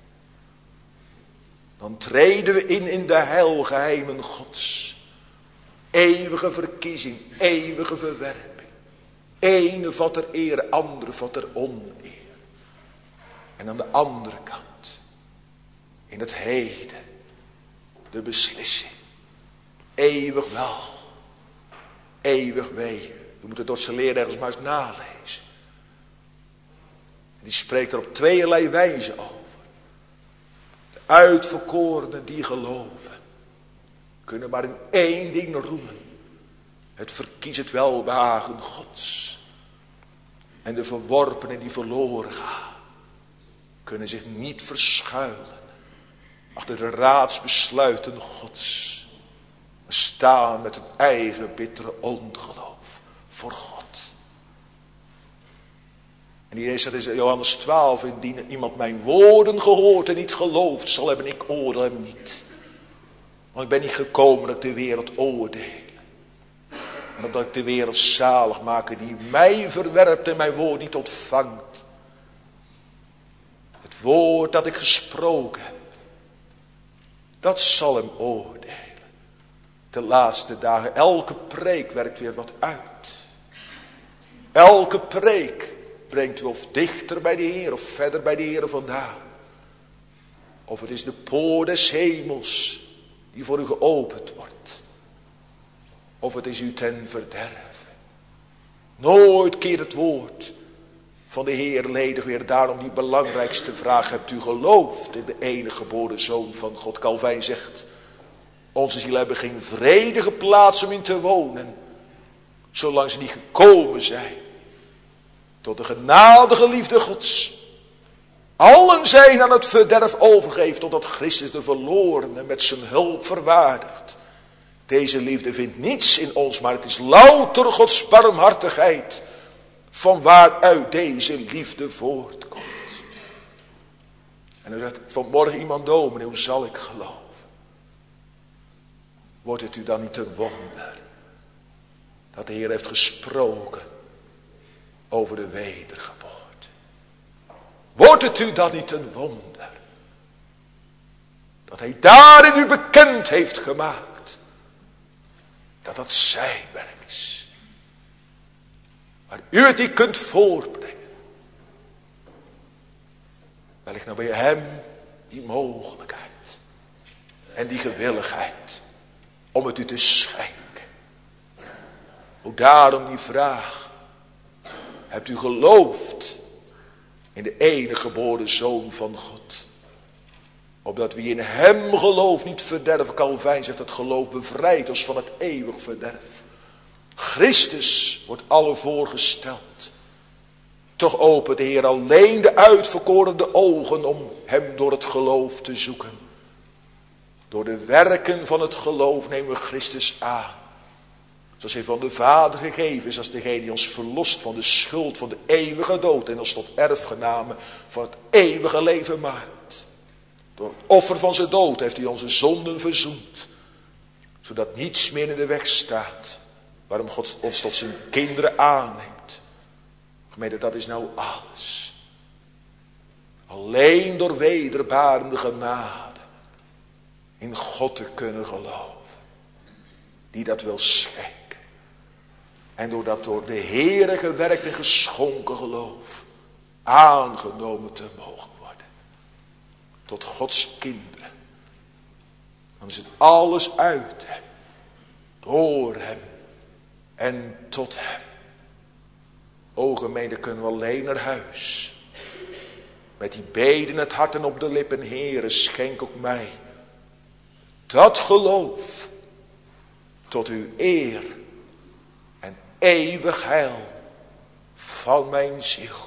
Dan treden we in in de heilgeheimen Gods. Eeuwige verkiezing, eeuwige verwerping. Ene vat er eer, andere vat er oneer. En aan de andere kant, in het heden, de beslissing. Eeuwig wel, eeuwig wee. U moet het door zijn leer ergens maar eens nalezen. Die spreekt er op tweeërlei wijze over. De uitverkorenen die geloven, kunnen maar in één ding roemen. Het verkies het welbehagen Gods. En de verworpenen die verloren gaan, kunnen zich niet verschuilen achter de raadsbesluiten Gods. Maar staan met hun eigen bittere ongeloof voor God. En die zegt in Johannes twaalf, indien iemand mijn woorden gehoord en niet gelooft, zal hebben, ik oordeel hem niet. Want ik ben niet gekomen dat ik de wereld oordeel. Maar dat ik de wereld zalig maak die mij verwerpt en mijn woord niet ontvangt. Het woord dat ik gesproken heb, dat zal hem oordelen. De laatste dagen, elke preek werkt weer wat uit. Elke preek brengt u of dichter bij de Heer of verder bij de Heer vandaan. Of het is de poort des hemels die voor u geopend wordt. Of het is u ten verderve. Nooit keert het woord van de Heer ledig weer. Daarom die belangrijkste vraag. Hebt u geloofd in de enige geboren Zoon van God? Calvijn zegt. Onze zielen hebben geen vredige plaats om in te wonen. Zolang ze niet gekomen zijn. Tot de genadige liefde Gods. Allen zijn aan het verderf overgegeven. Totdat Christus de verlorene met zijn hulp verwaardigt. Deze liefde vindt niets in ons. Maar het is louter Gods barmhartigheid. Van waaruit deze liefde voortkomt. En dan zegt vanmorgen iemand: dominee, hoe zal ik geloven? Wordt het u dan niet een wonder dat de Heer heeft gesproken over de wedergeboorte? Wordt het u dan niet een wonder dat Hij daarin u bekend heeft gemaakt dat dat zijn werk is, waar u het niet kunt voortbrengen? Wel, ligt nou bij Hem die mogelijkheid en die gewilligheid om het u te schenken. Ook daarom die vraag: hebt u geloofd in de enige geboren Zoon van God? Opdat wie in Hem gelooft niet verderven. Calvijn zegt: het geloof bevrijdt ons van het eeuwig verderf. Christus wordt alle voorgesteld. Toch opent de Heer alleen de uitverkorene ogen om Hem door het geloof te zoeken. Door de werken van het geloof nemen we Christus aan. Zoals Hij van de Vader gegeven is als degene die ons verlost van de schuld van de eeuwige dood. En ons tot erfgenamen van het eeuwige leven maakt. Door het offer van zijn dood heeft Hij onze zonden verzoend. Zodat niets meer in de weg staat. Waarom God ons tot zijn kinderen aanneemt. Gemeente, dat is nou alles. Alleen door wederbarende genade in God te kunnen geloven. Die dat wil schenken. En door dat door de Heere gewerkt en geschonken geloof aangenomen te mogen worden. Tot Gods kinderen. Dan is het alles uit Hem. Door Hem. En tot Hem. O gemeente, kunnen we alleen naar huis. Met die beden in het hart en op de lippen. Heere, schenk ook mij dat geloof tot uw eer en eeuwig heil van mijn ziel.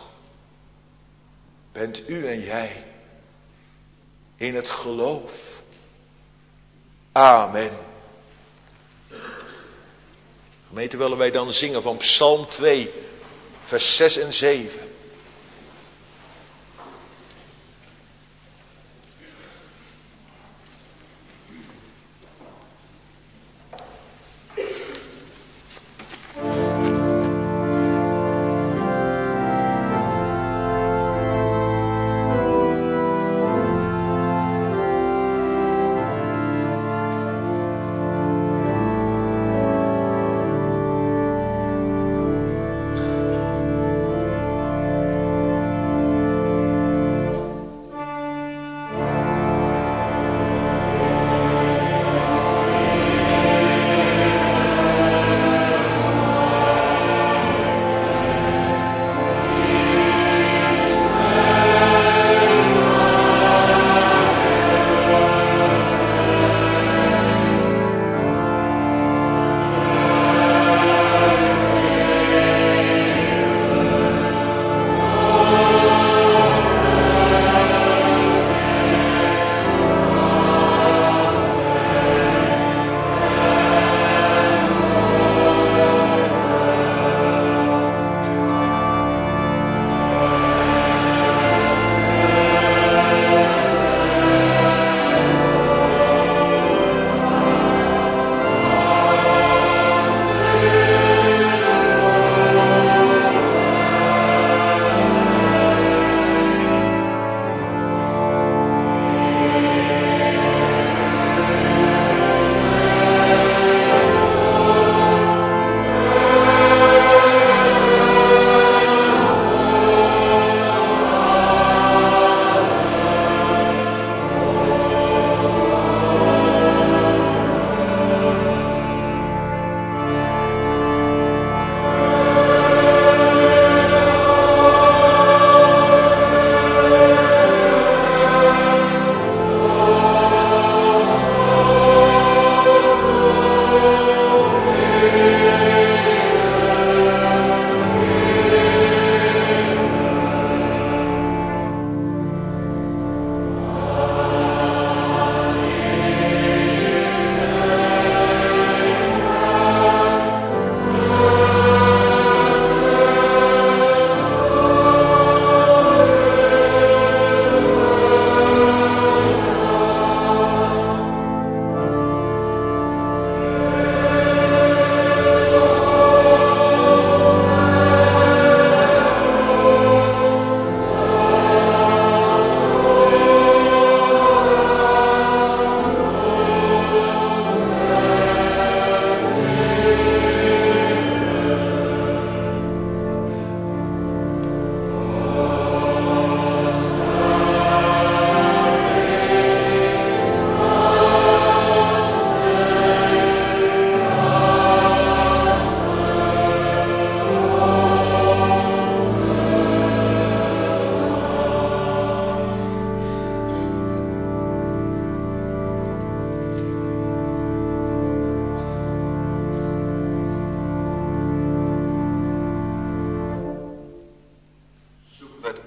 Bent u en jij in het geloof? Amen. Gemeente, willen wij dan zingen van Psalm twee, vers zes en zeven.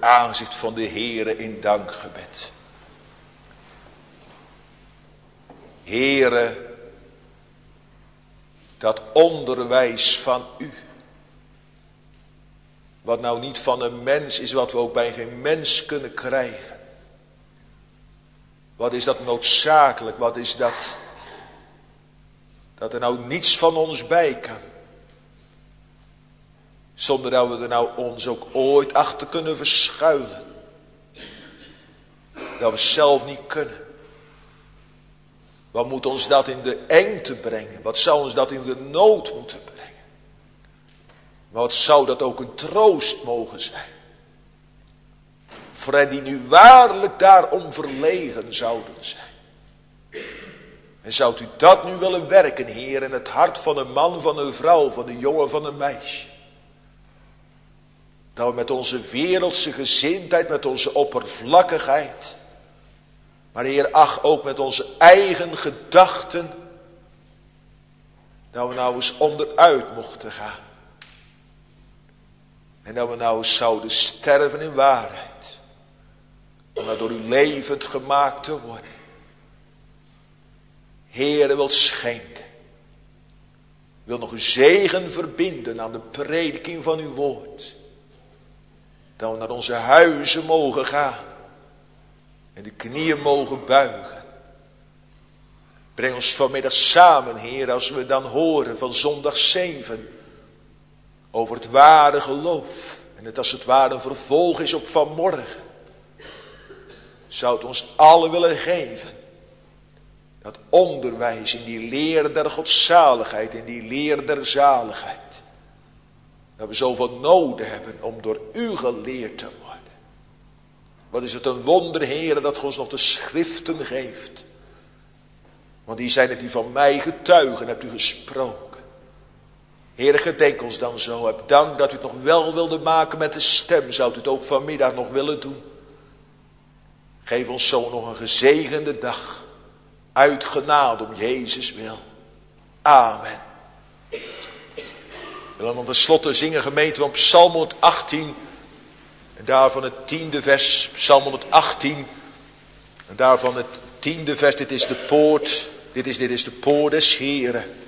aangezicht van de Heere in dankgebed. Heere, dat onderwijs van u, wat nou niet van een mens is, wat we ook bij geen mens kunnen krijgen. Wat is dat noodzakelijk, wat is dat, dat er nou niets van ons bij kan. Zonder dat we er nou ons ook ooit achter kunnen verschuilen. Dat we zelf niet kunnen. Wat moet ons dat in de engte brengen? Wat zou ons dat in de nood moeten brengen? Maar wat zou dat ook een troost mogen zijn? Voor hen die nu waarlijk daarom verlegen zouden zijn. En zou u dat nu willen werken, Heer, in het hart van een man, van een vrouw, van een jongen, van een meisje? Dat we met onze wereldse gezindheid, met onze oppervlakkigheid, maar Heer, ach, ook met onze eigen gedachten, dat we nou eens onderuit mochten gaan. En dat we nou eens zouden sterven in waarheid. Om dat door u levend gemaakt te worden. Heere, wil schenken. Wil nog uw zegen verbinden aan de prediking van uw woord. Dat we naar onze huizen mogen gaan. En de knieën mogen buigen. Breng ons vanmiddag samen, Heer, als we dan horen van zondag zeven. Over het ware geloof. En het als het ware een vervolg is op vanmorgen. Zou het ons allen willen geven. Dat onderwijs in die leer der godzaligheid. In die leer der zaligheid. Dat we zoveel noden hebben om door u geleerd te worden. Wat is het een wonder, Heer, dat God ons nog de schriften geeft. Want die zijn het die van mij getuigen, hebt u gesproken. Heer, gedenk ons dan zo. Heb dank dat u het nog wel wilde maken met de stem. Zou u het ook vanmiddag nog willen doen. Geef ons zo nog een gezegende dag. Uit genade om Jezus wil. Amen. We willen tenslotte zingen, gemeente, van Psalm honderdachttien. En daarvan het tiende vers, Psalm honderdachttien. En daarvan het tiende vers, dit is de poort, dit is, dit is de poort des Heren.